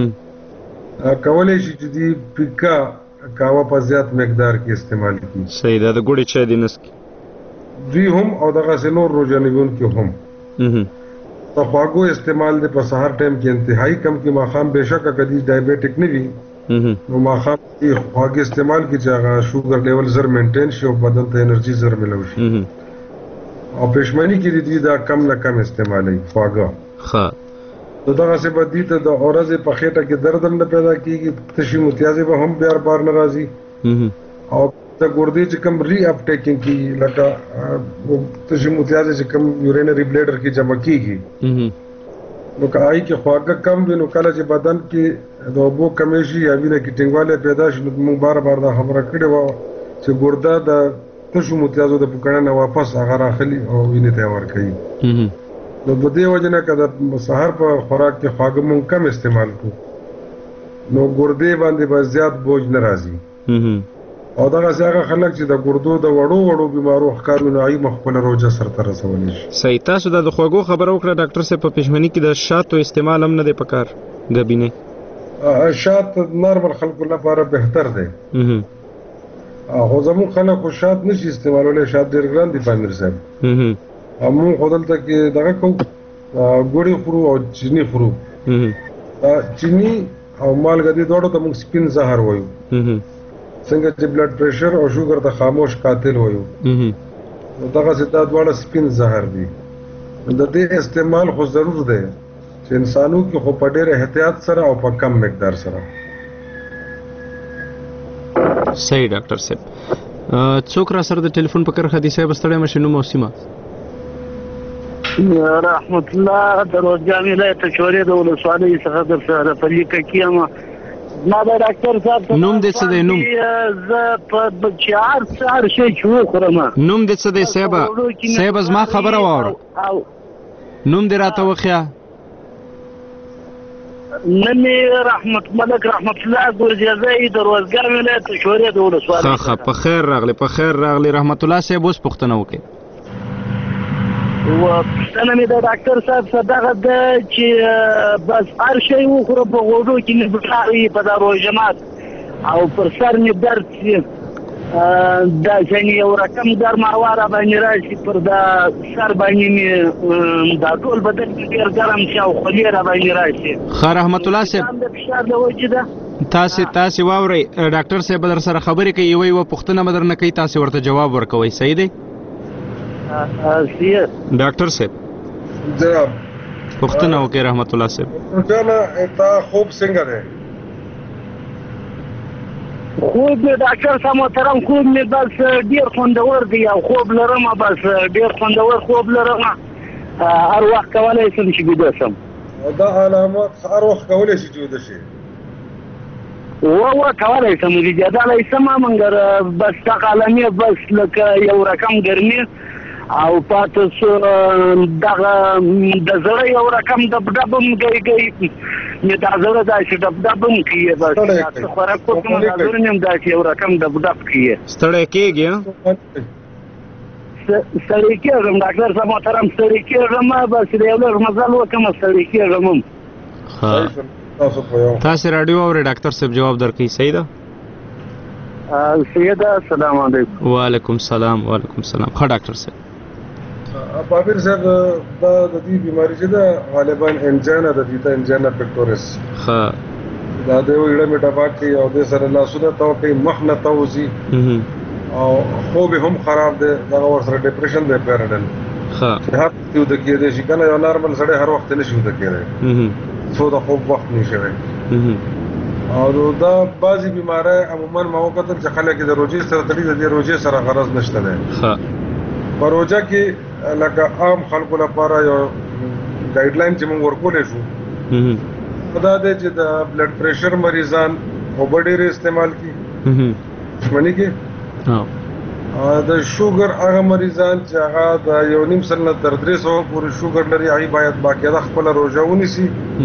کولی شي چې دوی پیکا قهوه په زیات مقدار کې استعمال کړي. صحیح ده. د ګوړې چای دې نه څښي دوی هم او دغسې نور روژه نیونکي هم د خواږو استعمال د په سهار ټایم کې انتهایی کم کې ماخام بهشکه کدي ډایبټیک نه وي نو ماخام کې خواږه استعمال کې چې هغه شوګر لیول زر مینټین شي او بدن ته انرژي زر ملو شي او پښمنی کې دي دا کم نه کم استعمالي خواږه ها نو دغه څه به دي ته د اورزه په خېټه کې درد هم نه پیدا کیږي تشي متیازه به هم بار بار ناراضي او د ګردې چې کوم ری اپټیکینګ کی لکه تشي متیازه چې کوم یورینری بلیډر کې جمع کیږي نو کای کې خواږه کم وي نو کله چې بدن کې د اوبو کمی شي یا وینه کې ټینګواله پیدا شي نو موږ بار بار دا خبره کړې وه چې ګرده د تشو متیازو د پوکړه نه واپس هغه راخلي او وینې ته ورکوي نو په دې وجه نه که د سهار په خوراک کې خواږه مونږ کم استعمال کړو نو ګردې باندې به زیات بوج نه راځي او دغسې هغه خلک چې د ګردو د وړو وړو بیمارو ښکار وي نو هغوی به خپله روژه سرته رسولی شي. صحیح. تاسو دا د خوږو خبره وکړه ډاکټر صاحب، په پېشمني کې د شاتو استعمال هم نه دی پکار ګبینې؟ شات نارمل خلکو لپاره بهتر دی، خو زموږ خلک خو شات نشي استعمالولی، شات ډېر ګران دي پامیر صاحب. موږ خو دلته کې دغه کوو ګوړې خورو او چیني خورو. چیني او مالګه دې دواړو ته موږ سپین زهر وایو، څنګه چې بلډ پریشر او شوګر ته خاموش قاتل وایو، نو دغسې دا دواړه سپین زهر دي. د دې استعمال خو ضرور دی چې انسانو کې خو په ډېر احتیاط سره او په کم مقدار سره. صحیح ډاکټر صاحب. څوک را سره د ټلیفون په کرښه دي صاحب؟ ستړی مشي نوم او سیمه. رحمت الله د روزګانې ولایت چورې د ولسوالۍ څخه در سره په لیکه کې یم. ما به ډاکټر صاحب نوم دې څه دی؟ نوم زه په چې هر څه هر شی چې وخورم. نوم دې څه دی صاحبه؟ صاحبه زما خبره واوره، نوم دې راته وښیه. نوم یې رحمت ملک رحمت الله ګرجزی د روزګان ولایت چورې د ولسوالۍ. ښه ښه، په خیر راغلی په خیر راغلی رحمت الله صاحب. اوس پوښتنه وکړئ. و پوښتنه مې د ډاکټر صاحب څخه دغه ده چې بس هر شی وخورم په غوږو کې مې بخار وي په دا روژه مات او پر سر مې درد شي، داسې یو رقم ګرماوه را باندې راشي، پر دا سر باندې مې دا ټول بدن کې ډېر ګرم شي او خولې را باندې راشي. ښه رحمت الله صاحب، د فشار د وجې ده. تاسې تاسې واورئ ډاکټر صاحب به در سره خبرې کوي، یوه یوه پوښتنه به درنه کوي، تاسې ورته جواب ورکوئ. صحیح دی ډاکټر صاحب؟ جناب پوښتنه وکړئ رحمت الله صاحب. جانا تا خوب څنګه دی؟ خوب مې ډاکټر صاحب محترم خوب مې بس ډېر خوندور دی، او خوب لرم بس ډېر خوندور خوب لرم، هر وخت کولی شم چې بیده شم. دا علامات هر وخت کولی شي چې ویده شي؟ و کولی شم ویجادلی شم، مګر بس دغه علامې بس لکه یو رقم ګرمي او پاتې دغه د زړه یو رقم ډب ډب هم کوي کوي مې دا زړه داسې ډب ډب هم کوي، بس خوراک وکړم دا زړه مې هم داسې یو رقم ډب ډب کوي. ستړی کېږي؟ ستړی کېږم ډاکټر صاحب محترم، ستړی کېږم، بس د یو لږ مزل وکړم ستړی کېږم هم. تاسې راډیو اورئ ډاکټر صاحب جواب درکوي. صحیح ده صحیح ده. السلام علیکم. وعلیکم السلام. وعلیکم السلام. ښه ډاکټر صاحب. پامیر صاحب دا د دې بیماري چې ده غالبا انجینا ده، دې ته انجینا پیکټورس. ښه. دا د یو زړه مې ډبا کوي او دې سره لاسونه تاو کوي، مخ نه تاوځي او خوب یې هم خراب دی، دغه ورسره ډپریشن دی پیراډل. ښه. هر وخت ویده کېدی شي، که نه یو نارمل سړی هر وخت نه شي ویده کېدی، څو د خوب وخت نه شوی. او دا بعضې بیماری عموما ما وکتل چې خلک یې د روژې سره تړي، د دې روژې سره غرض نشته دی. په روژه کې لکه عام خلکو لپاره یو ګایډلاین چې موږ ورکولی شو دا دی چې د بلډ پریشر مریضان اوبه ډېرې استعمال کړي دښمني کې، د شوګر هغه مریضان چې هغه د یو نیم سل نه تر درې سوه پورې شوګر لري هغوی باید باقاعده خپله روژه ونیسي.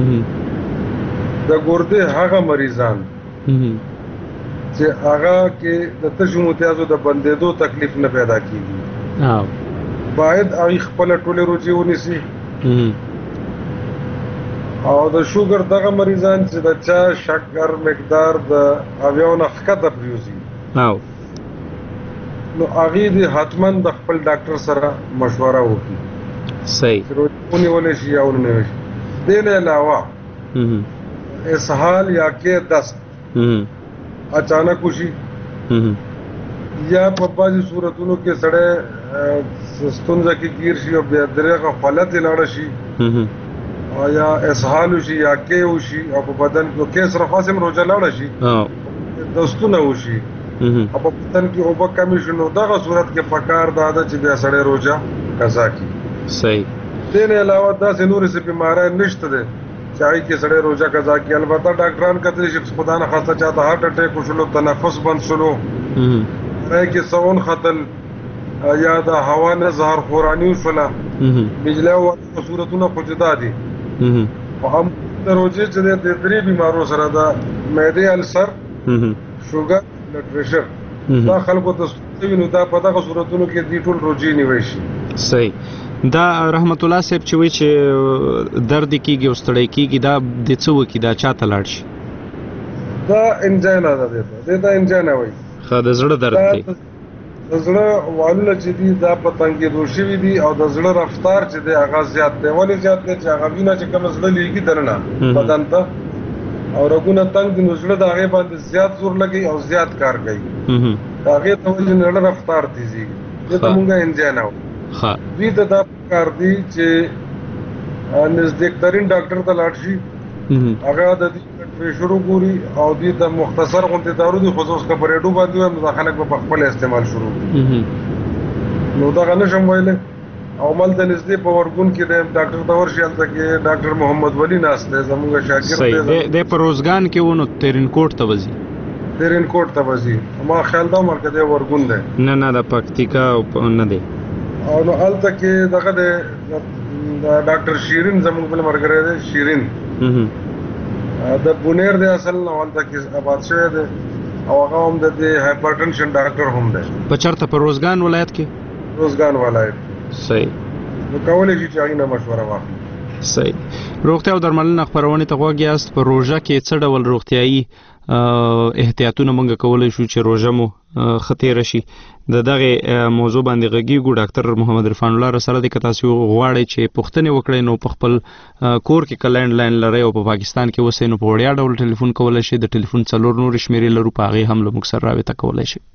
د ګردې هغه مریضان چې هغه کې د تشو متیازو د بندېدو تکلیف نه پیدا کېږي باید هغوی خپله ټولې روژې ونیسي. او د شوګر دغه مریضان چې د چا شکر مقدار د اویاو نه ښکته پرېوځي نو هغوی دې حتما د خپل ډاکټر سره مشوره وکړي. صحیح ونیول شي یا ونیول شي. دې نه علاوه اسهال یا کې دست اچانک وشي یا په بعضې صورتونو کې سړی ستونزه کې ګیر شي او بیا درېغه خولت یې لاړه شي یا اسهال وشي یا کې وشي او په بدن کې کې سره خاص هم روژه لاړه شي دستونه وشي او په بدن کې اوبه کمې شي نو دغه صورت کې پکار دا ده چې بیا سړی روژه قضا کړي. صحیح. دې نه علاوه داسې نورې څه بیمارۍ نشته دی چې هغې کې سړی روژه قضا کړي. البته ډاکټران کتلی شي خدا نه خاصه چاته هارټ اټیک وشلو تنفس بند شلو هغې کې سون ختل یا د هوا نه زهر خوراني وشوله بجلی وواله صورتونه خو جدا دي. خو هم د روژې چې دی د درې بیمارو سره د معدې السر شوګر بلډ پریشر دا خلکو ته ستونزه وي نو دا په دغه صورتونو کې دې ټول روژې نیوی شي. صحیح. دا رحمت الله صاحب چې وایي چې درد کېږي او ستړی کېږي دا د څه وکړي دا چا ته لاړ شي؟ دا انجینا ده دې ته دې ته انجینا وایي. ښه د زړه درد دی. د زړه والونه چې دي دا په تنګېدو شوي دي او د زړه رفتار چې دی هغه زیات دی. ولې زیات دی چې هغه وینه چې کومه زړه لیږي دننه بدن ته او رګونه تنګ دي نو زړه د هغې باندې زیات زور لګوي او زیات کار کوي د هغې ته وایي چې زړه رفتار تیزېږي دې ته مونږ انجینا وایو. دوی ته دا پکار دي چې نزدیکترین ډاکټر ته لاړ شي هغه د دې بلډ پریشر وګوري او دوی ته مختصر غوندې دارو دي خو زه اوس که په ریډیو باندې وایم نو دا خلک به په خپله استعمال شروع کړي نو دغه نشم ویلی. او ملته نږدې په ورګون کې دی ډاکټر ته ورشي هلته کې ډاکټر محمد ولی ناست دی زموږ شاګرد دی. دی په روزګان کې و نو ترینکوټ ته وځي ترینکوټ ته وځي ما خیال دا عمر که دی ورګون دی نه نه د پکتیکا نه دی او نو هلته کې دغه دی ډاکټر شیرین زموږ بل ملګری دی شیرین د بونیر دی اصل نو هلته کې آباد شوی دی او هغه هم د دې هایپرټنشن ډاکټر هم دی په چېرته په روزګان ولایت کې روزګان ولایت. صحیح. نو کولی شي چې هغې نه مشوره واخلي. صحیح. روغتیا او درملنه خپرونې ته غوږ یاست. په روژه کې څه ډول روغتیایي احتیاطونه موږ کولی شو چې روژه مو ښه تېره شي د دغې موضوع باندې غږیږو. ډاکټر محمد عرفان الله رسره دی که تاسو غواړئ چې پوښتنې وکړئ نو په خپل کور کې که لینډ لاین لرئ او په پاکستان کې اوسئ نو په وړیا ډول ټلیفون کولی شئ. د ټلیفون څلور نورې شمېرې لرو په هغې هم له موږ سره رابطه کولی شئ.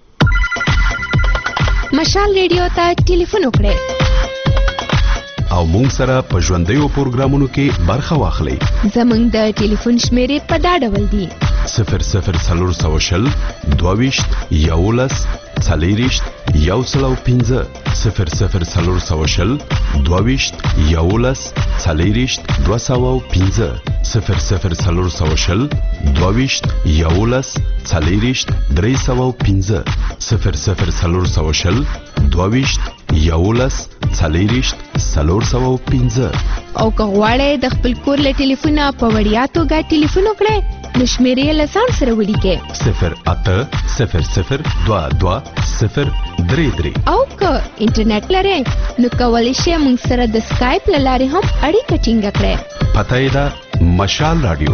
مشال ریډیو ته ټلیفون وکړئ او مونږ سره په ژوندیو پروګرامونو کې برخه واخلئ. زموږ د ټلیفون شمېرې په دا ډول دي: صفر صفر څلور سوه شل دوه ویشت یولس څلېرویشت یو سل او پنځه صفر صفر څلور سوه شل دوه ویشت یولس څلېرویشت دوه سوه او پنځه صفر صفر څلور سوه شل دوه ویشت یولس څلېرویشت درې سوه او پنځه صفر صفر څلور سوه شل دوه ویشت یولس څلېرویشت څلور سوه او پنځه. او که غواړئ د خپل کور له ټلیفونه په وړیا توګه ټلیفون وکړئ نو شمېرې له ځان سره ولیکئ صفر اته صفر صفر دوه دوه صفر درې درې. او که انټرنیټ لرئ نو کولی شئ موږ سره د سکایپ له لارې هم اړیکه ټینګه کړئ. پته یې ده مشال راډیو.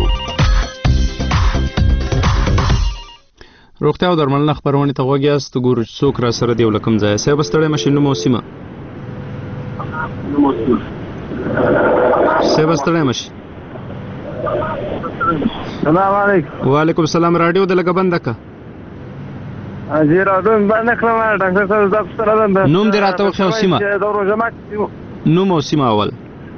روغتیا او درملنه خپرونې ته غوږ یاست. ګورو چې څوک را سره دی او له کوم ځایه. صاحب ستړی مه شئ. نوم او سیمه صاحب ستړی مه شئ. سلام علیکم. وعلیکم السلام. راډیو د لږه بنده که جی راډیو بنده کړم ډاکټر صاحب تاسو سره ده. نوم دې راته وښیه او سیمه. نوم او سیمه اول.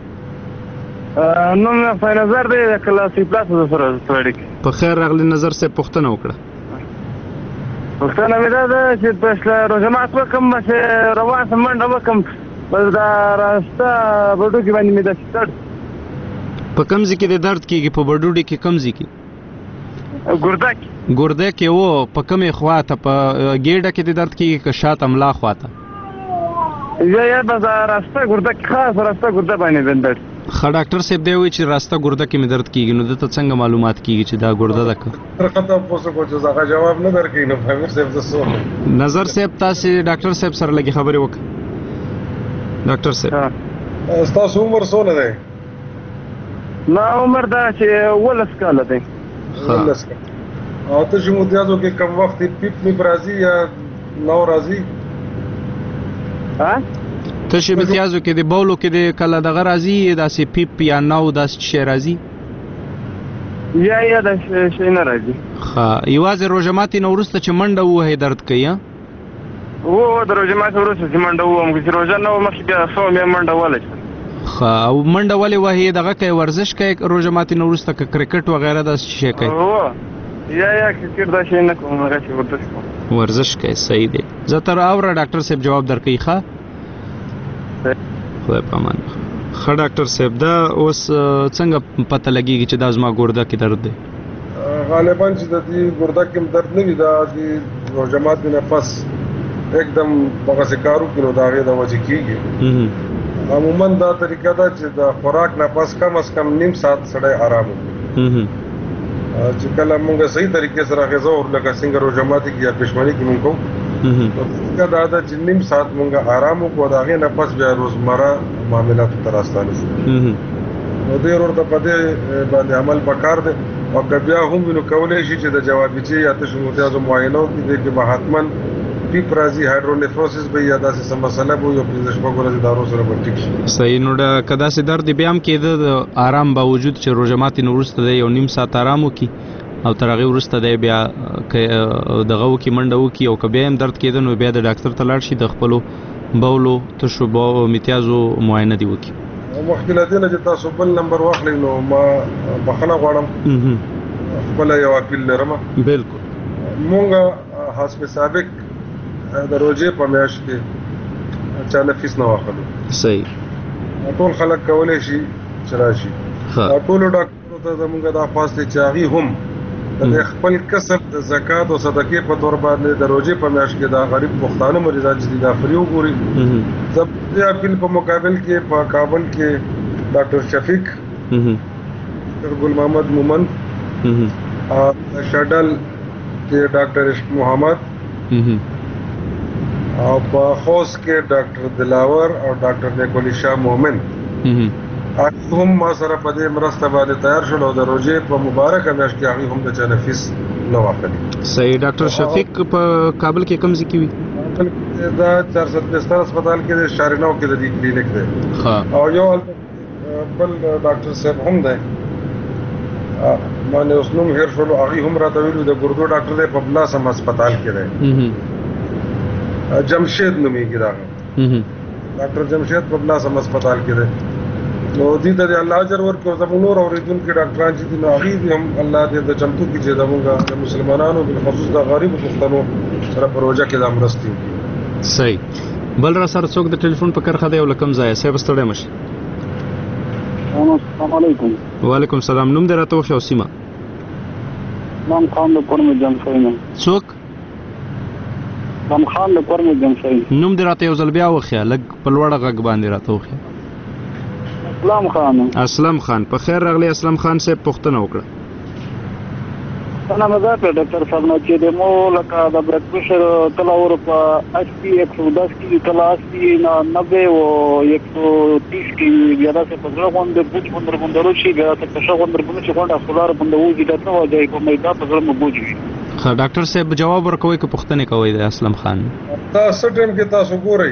نوم مې په نظر دی د کلاسي پلاس سره اړیکې. په خیر راغلی نظر صاحب پوښتنه وکړه. پوښتنه مې دا ده چې په روژه مات وکړم چې روان شم منډه وکړم بس دا راسته بډوکې باندې مې داسې درد. په کوم ځای کې د درد کېږي؟ په بډوډي کې کوم ځای کې؟ ګرده کې. ګرده کې و. په کومې خوا ته؟ په ګېډه کې د درد کېږي که شاته ملا خوا ته؟ یا یا بس راسته ګرده کې خاص راسته ګرده باندې درد. ښه ډاکټر صاحب دی وایي چې راسته ګرده کې مې درد کېږي نو دته څنګه معلومات کېږي چې دا ګرده ده که؟ هغه جواب نه درکوي نو فامیر صاحب زه څه نظر صاحب تاسې ډاکټر صاحب سره لږې خبرې وکړه. ډاکټر صاحب ستاسو عمر څونه دی؟ ما عمر دا چې اوولس کاله دی. اوولس کاله. او تاسو متیازو کې کم وخت پیپ می برازي یا نو راځي؟ ها تشه امتیازو کې د بولو کې د کله دغه راځي داسې پیپ یا ناو داسې شی راځي یا یا د شي نه راځي ښه یوازې روژه ماتي نه وروسته چې منډه ووهې درد کوي و د روژه ماتي وروسته چې منډه ووهم چې روژه نه وه مخکې بیا ښه وم بیا منډه وهلی شم ښه او منډه ولې وهې دغه کوې ورزش کوې روژه ماتي نه وروسته که کرکټ وغیره داسې شی کوې هو یا یا کرکټ دا شی نه کوم هغسې ورزش کوم ورزش کوې صحیح دی زه تر اوره ډاکټر صاحب جواب درکوي ښه خدای په امان ښه ډاکټر صاحب دا اوس څنګه پته لګېږي چې دا زما ګرده کې درد دی غالبا چې د دې ګرده کې درد نه وي دا د روژه ماتي نه پس एकदम دغسې کار وکړي نو د هغې د وجې کېږي عموما دا طریقه ده چې د خوراک نه پس کم از کم نیم ساعت سړی آرام وکړي چې کله مونږ صحیح طریقې سره غذا ور لکه څنګه روژه ماتي کې یا پښمني کې مونږ کوو نو طریقه دا ده چې نیم ساعت مونږ آرام وکړو د هغې نه پس بیا روزمره معاملاتو ته راستانه شو نو دې ورته په دې باندې عمل پکار دی او که بیا هم وي نو کولی شي چې د جوابیچې یا تشو امتیازو معاینو کې دې کې به حتما پیپ راځي هایډرونیفروسس به یا داسې څه مسله به یو پنځه شپږو ورځې دارو سره به ټیک شي صحیح نو که داسې درد بیا هم کېده د آرام باوجود چې روژه ماتي نه وروسته دی یو نیم ساعت آرام وکړي او تر هغې وروسته دی بیا دغه وکړي منډه وکړي او که بیا هم درد کېده نو بیا د ډاکټر ته لاړ شي د خپلو بولو تشو امتیازو معاینه دې وکړي مخکې له دې نه چې تاسو بل نمبر واخلئ نو ما بخښنه غواړم خپله یو اپیل لرم بلکل مونږ حسب سابق د روژې په میاشت کې چا نه فیس نه واخلو صحیح ټول خلک کولی شي چې راشي ټولو ډاکټرو ته زموږ دا خواست دی چې هغوی هم د خپل کسب د زکات او صدقې په طور باندې د روژې په میاشت کې دا غریب پښتانه مریضان چې دي دا فری وګوري زه دې اپیل په مقابل کې په کابل کې ډاکټر شفیق ډاکټر ګل محمد مومند شډل کې ډاکټر عشق محمد او په خوست کې ډاکټر دلاور او ډاکټر نیکولی شاه مومن هم ما سره په دې مرسته باندې تیار شول او د روژې په مبارکه میاشت کې هغوی هم د چا نفیس نه واخلي صحیح ډاکټر شفیق په کابل کې کوم ځای کې وي دا چار سو بستر اسپتال کې د شارنو کې د دې کلینیک دی او یو بل ډاکټر صاحب هم دی باندې اوس نوم هیر شولو هغوی هم راته ویلي د ګردو ډاکټر دی په بلاسم اسپتال کې دی جمشید نومیږي دا ډاکټر جمشید په بلاسم اسپتال کې دی نو دې ته الله اجر ورکړي زموږ نور اورېدونکي ډاکټران چې دي نو هغوی هم الله دې د چمتو کړي چې زموږ د مسلمانانو بالخصوص د غریبو پښتنو سره په روژه کې دا مرستې وکړي صحیح بل را سره څوک د ټلیفون په کرښه دی او له کوم ځایه صاحب ستړی مه شي السلام علیکم وعلیکم السلام نوم دې راته وښیه او سیمه نام خان د کورمه جمشۍ نه څوک نام خان د کورمه جمشۍ نوم دې راته یو ځل بیا وښیه لږ په لوړه غږ باندې راته وښیه اسلام خان اسلم خان په خیر راغلی اسلم خان صاحب پوښتنه وکړه انا مزه په ډاکټر صاحب نه چې د مو لکه د بلډ پريشر کله ور په ایچ پی ایک سو دس کې کله اسی نه نوے او ایک سو تیس کې بیا د په ځړ باندې بوج باندې باندې شي بیا د څه باندې باندې چې غونډه خلار باندې وږي د نو ځای په میدا په ځړ مو بوجي ښه ډاکټر صاحب جواب ورکوي که پوښتنه کوي د اسلم خان تاسو ټیم کې تاسو ګورئ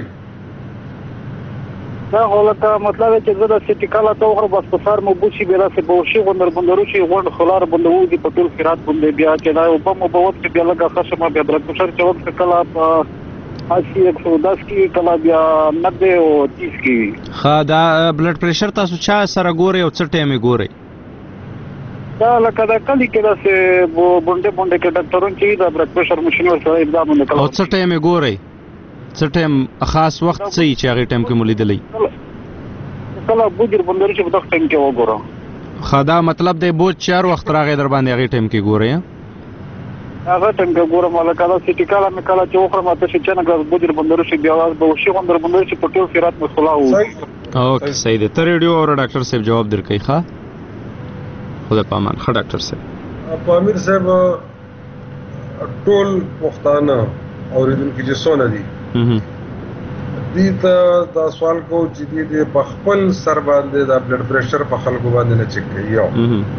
دا هولته مطلب چې زه د سټیکاله توغر بس په سر مو بوشي بیا سه بوشي غوندر بندرو شي غوند خلار باندې وږي په ټول خیرات باندې بیا چې دا په مو په وخت کې بیا لګه خشمه بیا بلډ پريشر چې وخت کله په اسی ایک سو دس کې کله بیا نوے او تیس کې ښه دا بلډ پريشر تاسو چا سره ګورئ او څه ټایمې ګورئ دا لکه دا کلی کې داسې بونډې بونډې کې ډاکټرون چې دا بلډ پريشر ماشين ورسره ابدا باندې کله او څه ټایمې ګورئ څه ټایم خاص وخت څه چې هغه ټایم کې مولیدلې کله بوجر بندر چې په دغه ټایم کې وګورم خدا مطلب دی بوج چار وخت راغی در باندې هغه ټایم کې ګورې هغه ټایم کې ګورم ولکه دا سټی کاله مې کله چې وخرم ته چې نه غوښ بوجر بندر شي بیا به شي بندر بندر چې په ټول خیرات مې خلاو اوکې صحیح دی تر ریډیو او ډاکټر صاحب جواب درکې ښه خدا پامان ښه ډاکټر صاحب په امیر صاحب ټول پښتانه اوریدونکو چې سونه دي دې ته دا سوال کو چې دې په خپل سر باندې دا بلډ پريشر په خلکو باندې نه چک کوي یو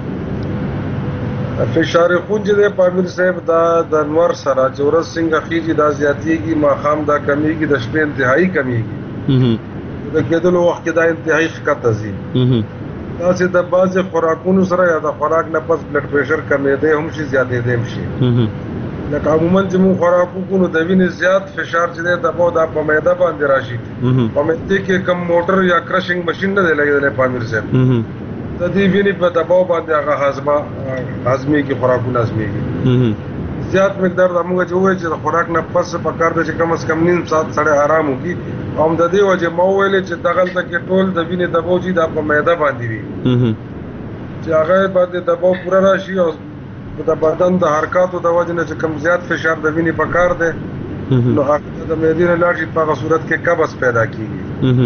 فشار خون چې د پامیر صاحب دا د انور سره چې ورځ څنګه خيږي دا زیاتېږي ماخام دا کمیږي د شپې انتهایی کمیږي د کېدلو وخت کې دا انتهایی ښکته ځي. داسې د بعضې خوراکونو سره یا د خوراک نه پس بلډ پریشر کمېدی هم شي زیاتېدی هم شي. لکه عموما چې موږ خوراک وکړو نو د وینې زیات فشار چې دی دغه دا په معده باندې راشي. په معده کې کم موټر یا کرشنګ ماشین نه دی لګېدلی په امیر صاحب. د دې وینې په دباو باندې هغه هاضمه هاضمېږي، خوراکونه هضمېږي. زیات مقدار د موږ چې ووایي چې د خوراک نه پس پکار دی چې کم از کم نیم ساعت سړی آرام وکړي. او د دې وجې ما وویلې چې دغلته کې ټول د وینې دباو چې دا په معده باندې وي چې هغه باندې دباو پوره راشي او د بدن د حرکاتو د وجې نه چې کم زیات فشار د وینې پکار دی نو هغه د معدې نه لاړ شي، په هغه صورت کې قبض پیدا کېږي.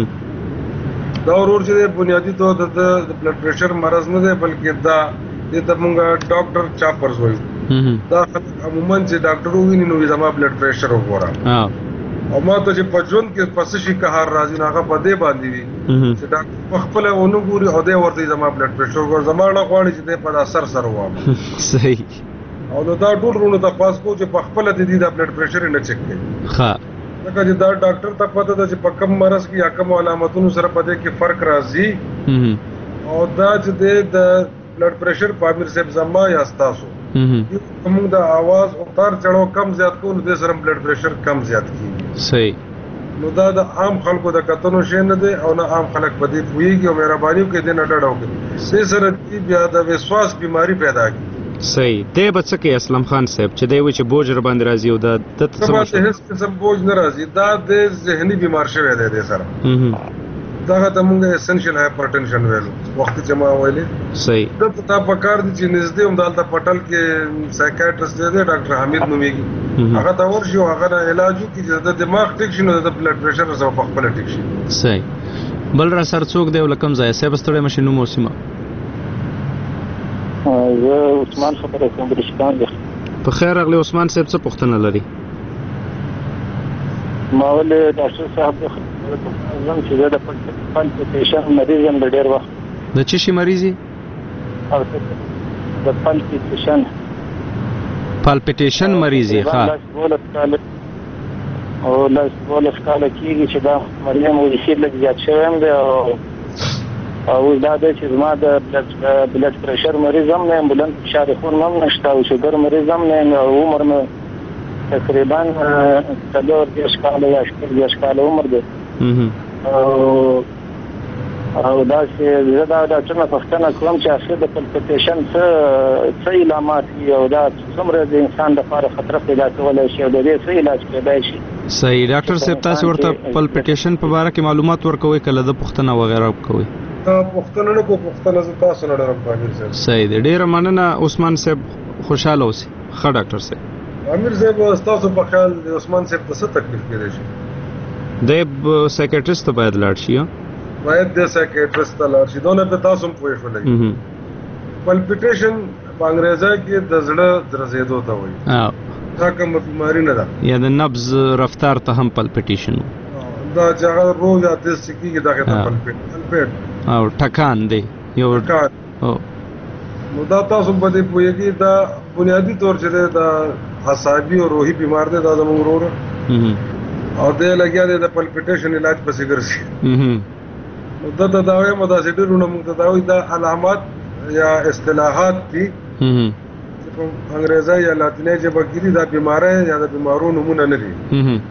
دا ورور چې دی بنیادي طور د بلډ پریشر مرض نه دی بلکې دا دې ته موږ ډاکټر چاپرز وایو. دا خلک عموما چې ډاکټر وویني نو زما بلډ پریشر وګوره او ما ته چې په ژوند کې په څه شي قهر راځي نو هغه په دې باندې وي چې ډاکټر په خپله ونه ګوري او دی ورته زما بلډ پریشر وګوره. زما نه غواړي چې دی په دا سر سر ووایم. صحیح. او نو دا ټول وروڼو ته خواست کوو چې په خپله د دې دا بلډ پریشر یې نه چک کوي. ځکه چې دا ډاکټر ته پته ده چې په کم مرض کې یا کم علامتونو سره په دې کې فرق راځي او دا چې دی د بلډ پریشر په امیر صاحب زما یا ستاسو موږ د आवाज او تار چړو کم زیات کوو نو د سره بلډ پریشر کم زیات کیږي. صحیح. نو دا د عام خلکو د کتنو شی نه دی او نه عام خلک په دې پوهیږي او مهرباني وکړي دې نه ډډه وکړي. دې سره دې بیا د وسواس بیماری پیدا کیږي. صحیح. دی به څه کوي اسلم خان صاحب چې دی وایي چې بوج را باندې راځي او دا د څه هیڅ قسم بوج نه راځي، دا د ذهني بیمار شوی دی دې سره. دغه ته موږ اسنشل هایپرټنشن ویلو وخت چې ما ویلې. صحیح. د پتا پکار دي چې نږدې هم دالته پټل کې سایکیاټریسټ دی ډاکټر حمید نومیږي، هغه ته ورشي او هغه علاج وکړي چې د دماغ ټیک شي نو د بلډ پریشر سره په خپل ټیک شي. صحیح. بل را سر څوک دی ولکم ځای صاحب ستړی مشي نو موسمه زه عثمان خبره کوم برشتان دی. په خیر اغلی عثمان صاحب څه پوښتنه لري؟ ما ولې ډاکټر صاحب زم چې زه د پلپیټیشن مریض یم د ډېر وخت. د څه شي مریض یې؟ د پلپیټیشن. پلپیټیشن مریض یې؟ ښه. او لس دولس کاله کېږي چې دا مریض یم ویسي لږ زیات شوی یم دی او اوس دا دی چې زما د بلډ پریشر مریض هم نه یم، بلند فشار خون هم نشته او شوګر مریض هم نه یم او عمر مې تقریبا څلور دېرش کاله یا شپږ دېرش کاله عمر دی. او او داسې زه دا ډاکټر نه پوښتنه کوم چې اخر د پلپیټیشن څه څه علامات دي او دا څومره د انسان لپاره خطر پیدا کولی شي او د دې څه علاج کېدای شي. صحیح. ډاکټر صاحب تاسو ورته پلپیټیشن په باره کې معلومات ورکوئ کله د پوښتنه وغیره کوئ؟ پوښتنه نه کوم، پوښتنه زه تاسو نه لرم امیر صاحب. صحیح دی. ډېره مننه عثمان صاحب، خوشحاله اوسئ. ښه ډاکټر صاحب. امیر صاحب ستاسو په خیال د عثمان صاحب ته څه تکلیف کېدای شي؟ دی سایکیټریسټ ته باید لاړ شي. باید د سایکیټریسټ ته لاړ شي. دونه په تاسو هم پوه شولئ. پلپیټیشن په انګریزي کې د زړه درزېدو ته وایي. دا کومه بیماري نه ده. یا د نبض رفتار ته هم پلپیټیشن دا چې هغه روح یا تیز چې کېږي دغه ته پلپیټ او ټکان دی یو ټکان. نو دا تاسو په دې پوهېږئ دا بنیادي طور چې دی دا عصابي او روحي بیمار دی دا زموږ ورور او دی لګیا دی د پلپیټیشن علاج پسې ګرځي. نو دا ته دا وایم داسې ډېرونه موږ ته دا وایي دا علامات یا اصطلاحات دي چې په انګریزي یا لاتیني ژبه کې دي، دا بیماری یا د بیمارو نومونه نه دي.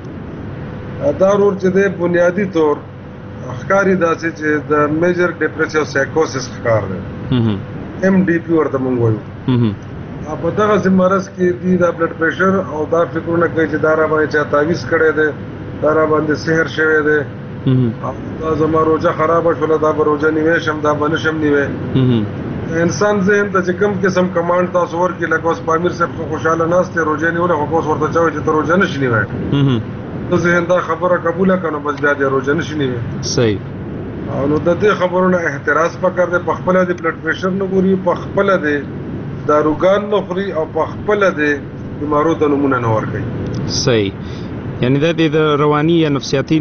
دا ورور چې دی بنیادي طور ښکاري داسې چې د میجر ډپریسیو سایکوسس ښکار دی، ایم ډي پي ورته موږ وایو. په دغسې مرض کې دي دا بلډ پریشر او دا فکرونه کوي چې دا را باندې چا تعویض کړی دی، دا را باندې سحر شوی دی، دا زما روژه خرابه شوله، دا به روژه نیوی شم، دا به نه شم نیوی. انسان ذهن ته چې کوم قسم کمانډ تاسو ورکړي لکه اوس په امیر صاحب څو خوشحاله ناست دی روژه نیولی خو اوس ورته چا وایي چې ته روژه نه شي نیوی، ذهن دا خبره قبوله کړه نو بس بیا دې روژه نه شي نیوی. صحیح. او نو د دې خبرو نه احتراز پکار دی، په خپله دې بلډ پریشر نه ګوري، په خپله دې داروګان نه خوري او په خپله دې بیمارو ته نومونه نه ورکوي. صحیح. یعنی دا د رواني یا نفسیاتي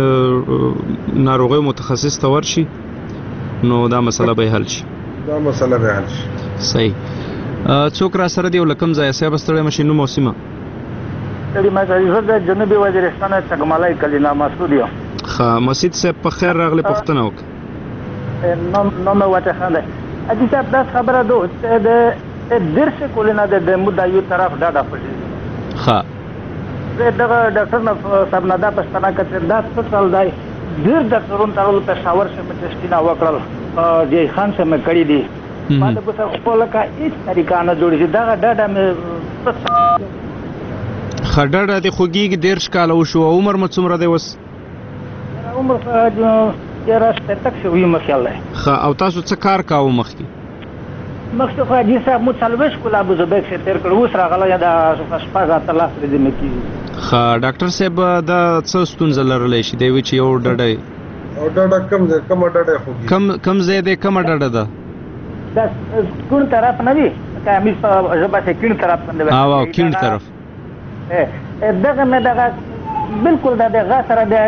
ناروغیو متخصص ته ورشي نو دا مسله به حل شي. دا مسله به حل شي. صحیح. څوک را سره دی ولکم ځای صاحب ستړی مشي نو موسمه ستړي ما ځای زه د جنوبي وزیرستان څخه ملای کلینا مسعود یم. ښه مسید صاحب په خیر راغلی پوښتنه وکړه نو نو مې وته خنده اجي صاحب دا خبره ده د درس کولنه د مودا یو طرف دا د پټي ښه دا ډاکټر نه صاحب نه دا پښتنه کړه دا څه چل دی ډیر ډاکټرونو ته ول پېښور شه مې تشکینا وکړل جی خان شه مې کړی دی ما د په خپل کا هیڅ طریقه نه جوړی دا ډاډه مې خډړه د خوګیګ دیرش کال او شو عمر مې څومره دی وس عمر یاره تک شو وي مخاله خ او تاسو څه کار کاوه مخکې مخکې خو دې صاحب مو څلويش کولا ابو زبیک شه تیر کړو سره غلا یا د شپږه تلاس دې مې کی خ ډاکټر صاحب دا څه ستونزه لرلې شي دی چې یو ډډه او ډډه کم ده کم ډډه خوږي کم کم زیاده کم ډډه ده دا کون طرف نه دی که مې په ژبه کې کین طرف باندې او او کین طرف دغه مې دغه بالکل د دغه سره د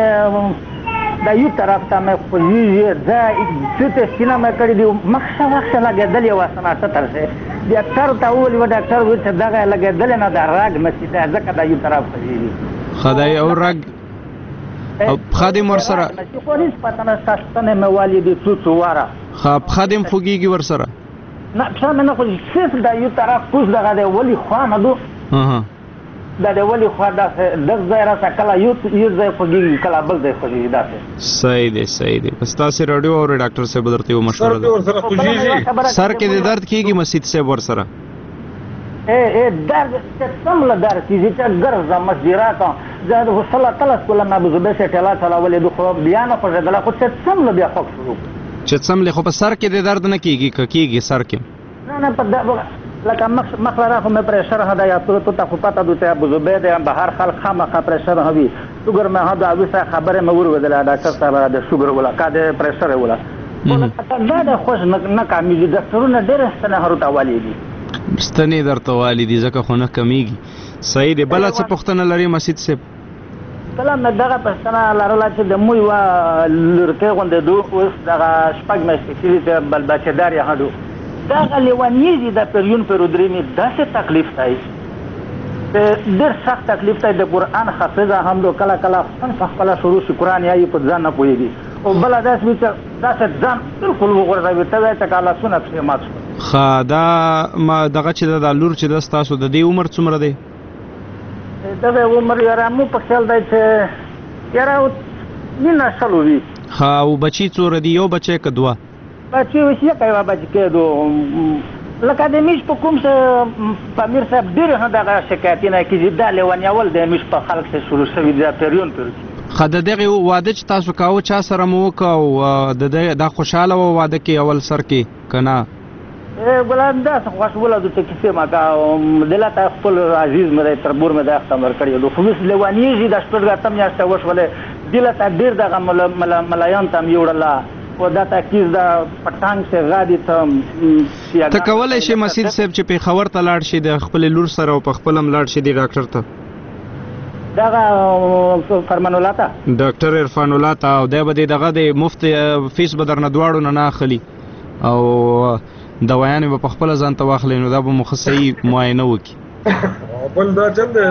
دا یو طرف ته مې خو یې دا څه سینه مې کړی دی مخشه مخشه لګېدل یو سنه ستر سه ډاکټر ته ویل و ډاکټر ویل چې دغه لګېدل نه دا راګ مې دا ځکه دا یو طرف ته دی خدای او راګ او خادم ور سره خو هیڅ پته نه ستاسو مې والي څو څو واره خا خادم خوګيږي ور سره نه څه مې نه خو صرف دا یو طرف کوز دغه دی ولی خو نه دو ها دا د ولی خو دا د ځای را کله یو یو ځای خوږي کله بل ځای خوږي دا صحیح دی صحیح دی پس تاسو رادیو او ډاکټر صاحب درته یو مشوره ده سر کې د درد کیږي مسجد صاحب ور سره اے اے درد څه څمله درد کیږي چې ګرځه مسجرات زاد وصله تلس کله ما بزبه شه کلا تعالی ولې د خو بیان په ځدل خو څه څمله بیا خو شروع چې څمله خو په سر کې د درد نه کیږي کیږي سر کې نه نه په لکه مخ مخلره خو مې پرېشر هدا یا تو ته خو پتا دوته ابو زبید بهر خلک خامخا پرېشر هوي شوګر مې هدا اوسه خبره مې ور ودل ډاکټر صاحب د شوګر ولا کاده پرېشر ولا دا د خوش نه کامیږي ډاکټرونه ډېر ستنه هروته والی دي ستنه درته والی دي ځکه خو نه کمیږي صحیح دی بل څه پښتنه لري مسجد صاحب کلام دغه پښتنه لرله چې د موي وا لرکه غونډه دوه اوس دغه شپږ مېشتې چې بل بچدار یې هډو دا غلیوانیزي د پریون پرودريمي داسې تکلیف دی ډېر سخت تکلیف دی د قران حافظه هم لو کلا کلا خپل شروع شي قران یې په ځان نه پويږي او بل داس وچ داسې ځان بالکل وګورځي ته ته کلا سنت په مات خدا ما دغه چې د لور چې د تاسو د دې عمر څومره دی دا عمر یاره مو په خیال دی چې یاره نه شلوي ها او بچی څور دی یو بچی کدوا بچی وشي کوي بچی کېدو لکه د میش په کوم څه پامیر صاحب ډېر هدا شکایتونه کیږي دا لیوانیول د میش په خلک څخه شروع شوی د پیریون پر خدای دغه واده چې تاسو کاوه چا سره مو وکاو د د خوشاله واده کې اول سر کې کنه ګلان دا څه خوښ ولادو چې کیسه ما کا دلته خپل عزیز مې تربور مې د اختمر کړی نو خو مس لیوانیږي د شپږ تم یاشته وشولې دلته ډېر دغه ملایان تم یوړلا او دا تاکیز دا پټانګ سے غادي ته ته کولای شي مسجد صاحب چې په خبر ته لاړ شي د خپل لور سره او په خپل هم لاړ شي د ډاکټر ته دا فرمان الله ته ډاکټر عرفان الله ته او دا به دغه د مفت فیس بدر نه دواړو نه اخلي او دوايان په خپل ځان ته واخلې نو دا به مخصصي معاینه وکي بل دا چل دی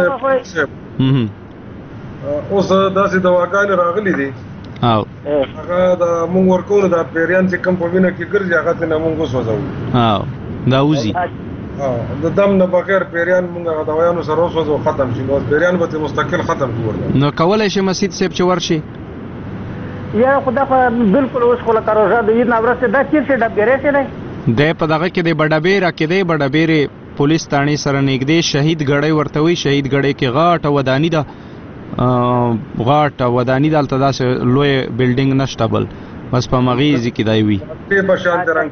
اوس داسې دواګانې راغلي دي او هغه د مونږ ورکوو د پیریان چې کم په وینه کې ګرځي هغه ته مونږ وسوځو او دا وزي او د دم نه بغیر پیریان مونږ د دوايانو سره وسوځو ختم شي نو پیریان به مستقل ختم کیږي نو کولای شي مسجد صاحب چې ورشي یا خدا بالکل اوس خو لکه روزه د یی نورسته دا چیرته د بیره سره د په دغه کې د بډابیر کې د بډابیر پولیس تانی سره نږدې شهید غړی ورته وی شهید غړی کې غاټه ودانی ده غاټه ودانی دلته داسې لوی بلډینګ نشته بل بس په مغیزي کې دی وی په شان درنګ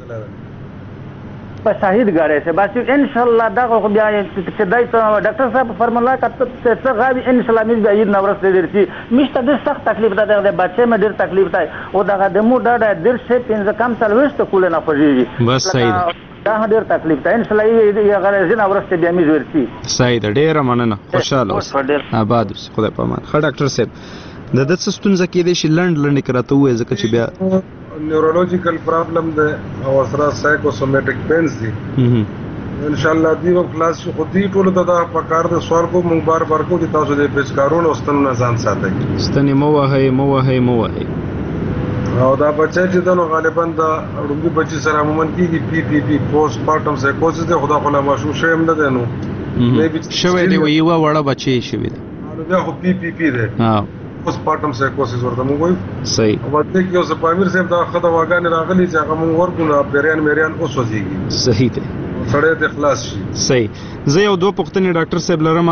په شهید غړی سه بس ان شاء الله دا خو بیا چې دای ته ډاکټر صاحب فرمایله کته څه غاوی ان شاء الله مې بیا یې نورس دې درسي مشته د سخت تکلیف ده د بچې مې ډېر تکلیف ده او دا د مو ډډه ډېر څه پنځه کم څلويشت کول نه خوږي بس صحیح دا ډېر تکلیف ده ان شاء الله یې غره زنه ورسته بیا مې ورسي صحیح ده ډېر مننه خوشاله اوس آباد اوس خدای پامان خ ډاکټر صاحب د د څه ستونزه کې دي چې لند لند کراته وې ځکه چې بیا نیورولوژیکل پرابلم ده او سره سایکوسومیټک پینز دي ان شاء الله دی په کلاس کې خو دې ټول د په کار د سوال کو مونږ بار بار کو دي تاسو د پیچکارونو واستنو نه ځان ساتئ ستنې مو وهي مو وهي مو وهي او دا بچی چې دنو غالبا د اړوندي بچی سره عموما کیږي پی پی پی پوسټ پارټم سایکوسس د خدا خلا ماشو شیم نه دی نو شوی دی وی یو وړه بچی شوی دی نو بیا خو پی پی پی دی ها پوسټ پارټم سایکوسس ورته موږ وایو صحیح او د یو څه پامیر صاحب دا خدای واګان راغلی چې هغه موږ ورکو پیریان میریان اوس وځيږي صحیح دی سړی د اخلاص شي صحیح زه یو دوه پوښتنې ډاکټر صاحب لرم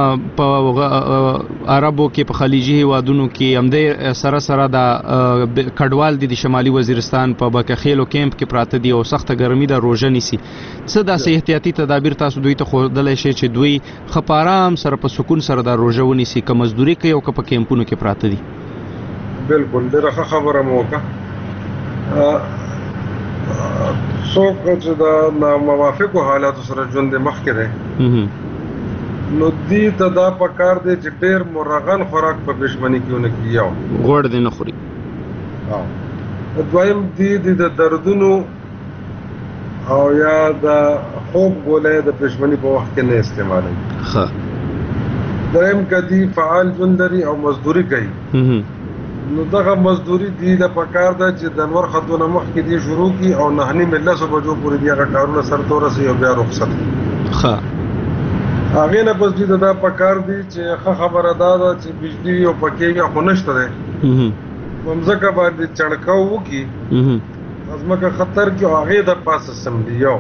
په عربو کې په خلیجي هیوادونو کې همدې سره سره د کډوال دي د شمالي وزیرستان په بکخیلو کیمپ کې پراته دي او سخته ګرمي د روژه نیسي څه داسې احتیاطي تدابیر تاسو دوی ته ښودلی شئ چې دوی ښه په آرام سره په سکون سره د روژه ونیسي که مزدوري کوي او که په کیمپونو کې پراته دي بالکل ډېره ښه خبره مو وکړه څوک چې د ناموافقو حالاتو سره ژوند مخکې دی نو دې ته دا پکار دی چې ډېر مرغن خوراک په پښمنۍ کې ونه کړي یو غوړ دې نه خوري دویم دې د دردونو او یا د خوب ګولۍ د پښمنۍ په وخت کې نه استعمالوي ښه دریم کدي فعال ژوند لري او مزدوري کوي نو دغه مزدوري دی د پکار ده چې د نور خطونه مخکې دی شروع کی او نه نه ملسو بجو پوری دی هغه کارونه سر تورسي او بیا رخصت ښه هغه نه پس دی دا پکار دی چې ښه خبره ده چې بجلی او پکې خو نشته ده ومزکه باندې چړکاو وکي ازمکه خطر کې هغه د پاسه سم دی یو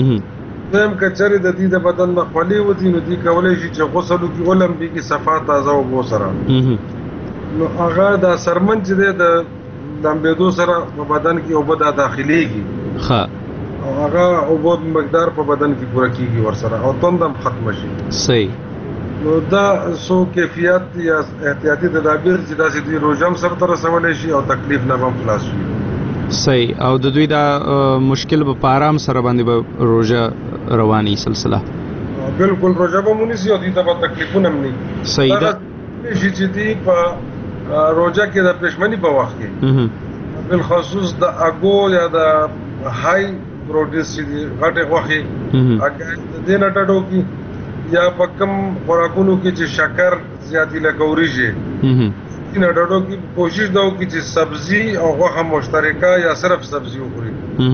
زم کچري د دې د بدن نه خولي وتی نو دی کولای شي چې غسل وکي اولمبي کې صفات تازه او بو سره نو هغه د سرمن چې د لمبېدو سره په بدن کې اوبه د داخليږي ښه او هغه اوبه مقدار په بدن کې پوره کیږي ورسره او تندم ختم شي صحیح نو دا سو کیفیت یا احتیاطي تدابیر چې داسې دي روزم سره تر رسولای شي او تکلیف نه هم خلاص شي صحیح او د دوی دا مشکل په آرام سره باندې به روزه رواني سلسله بالکل روزه به مونږ سي او دې ته تکلیفونه هم نه صحیح ده شي چې دی په روزه کې د پښمنۍ په وخت کې بل خصوص د اګو یا د هاي پروټیز چې غټه غوخي اګه د دې نه ټډو کې یا په کم خوراکونو کې چې شکر زیاتی لګوريږي نه ټډو کې کوشش دا وکړي چې سبزي او غوخه مشترکه یا صرف سبزي وخوري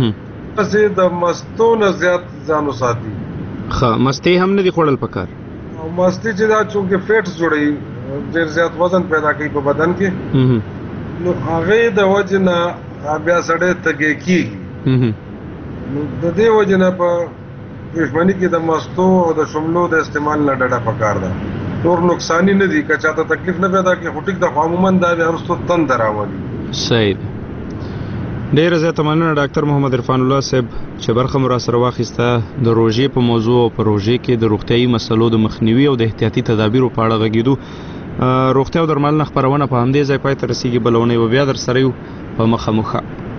پسې د مستو نه زیات ځان وساتي ښه مستی هم نه دی خوړل پکار او مستی چې دا چې فیټس جوړي ډېر زیات وزن پیدا کوي په بدن کې نو هغه د وجه نه بیا سړی تږی کیږي نو د دې وجه نه په پښمنۍ کې د مستو او د شملو د استعمال نه ډډه پکار ده نور نقصان نه دي که چاته تکلیف نه پیدا کوي خو ټیک د عموما دا بیا ورستو تند راوړي صحیح ډېر زیات مننه ډاکټر محمد عرفان الله صاحب چې برخه مو را سره واخیسته د روژې په موضوع او په روژې کې د روغتیایي مسلو د مخنیوي او د احتیاطي تدابیرو په اړه غږېدو روغتیا او درملنه خپرونه په همدې ځای پای ته رسیږي بلونه و بیا در سره یو په مخه مخه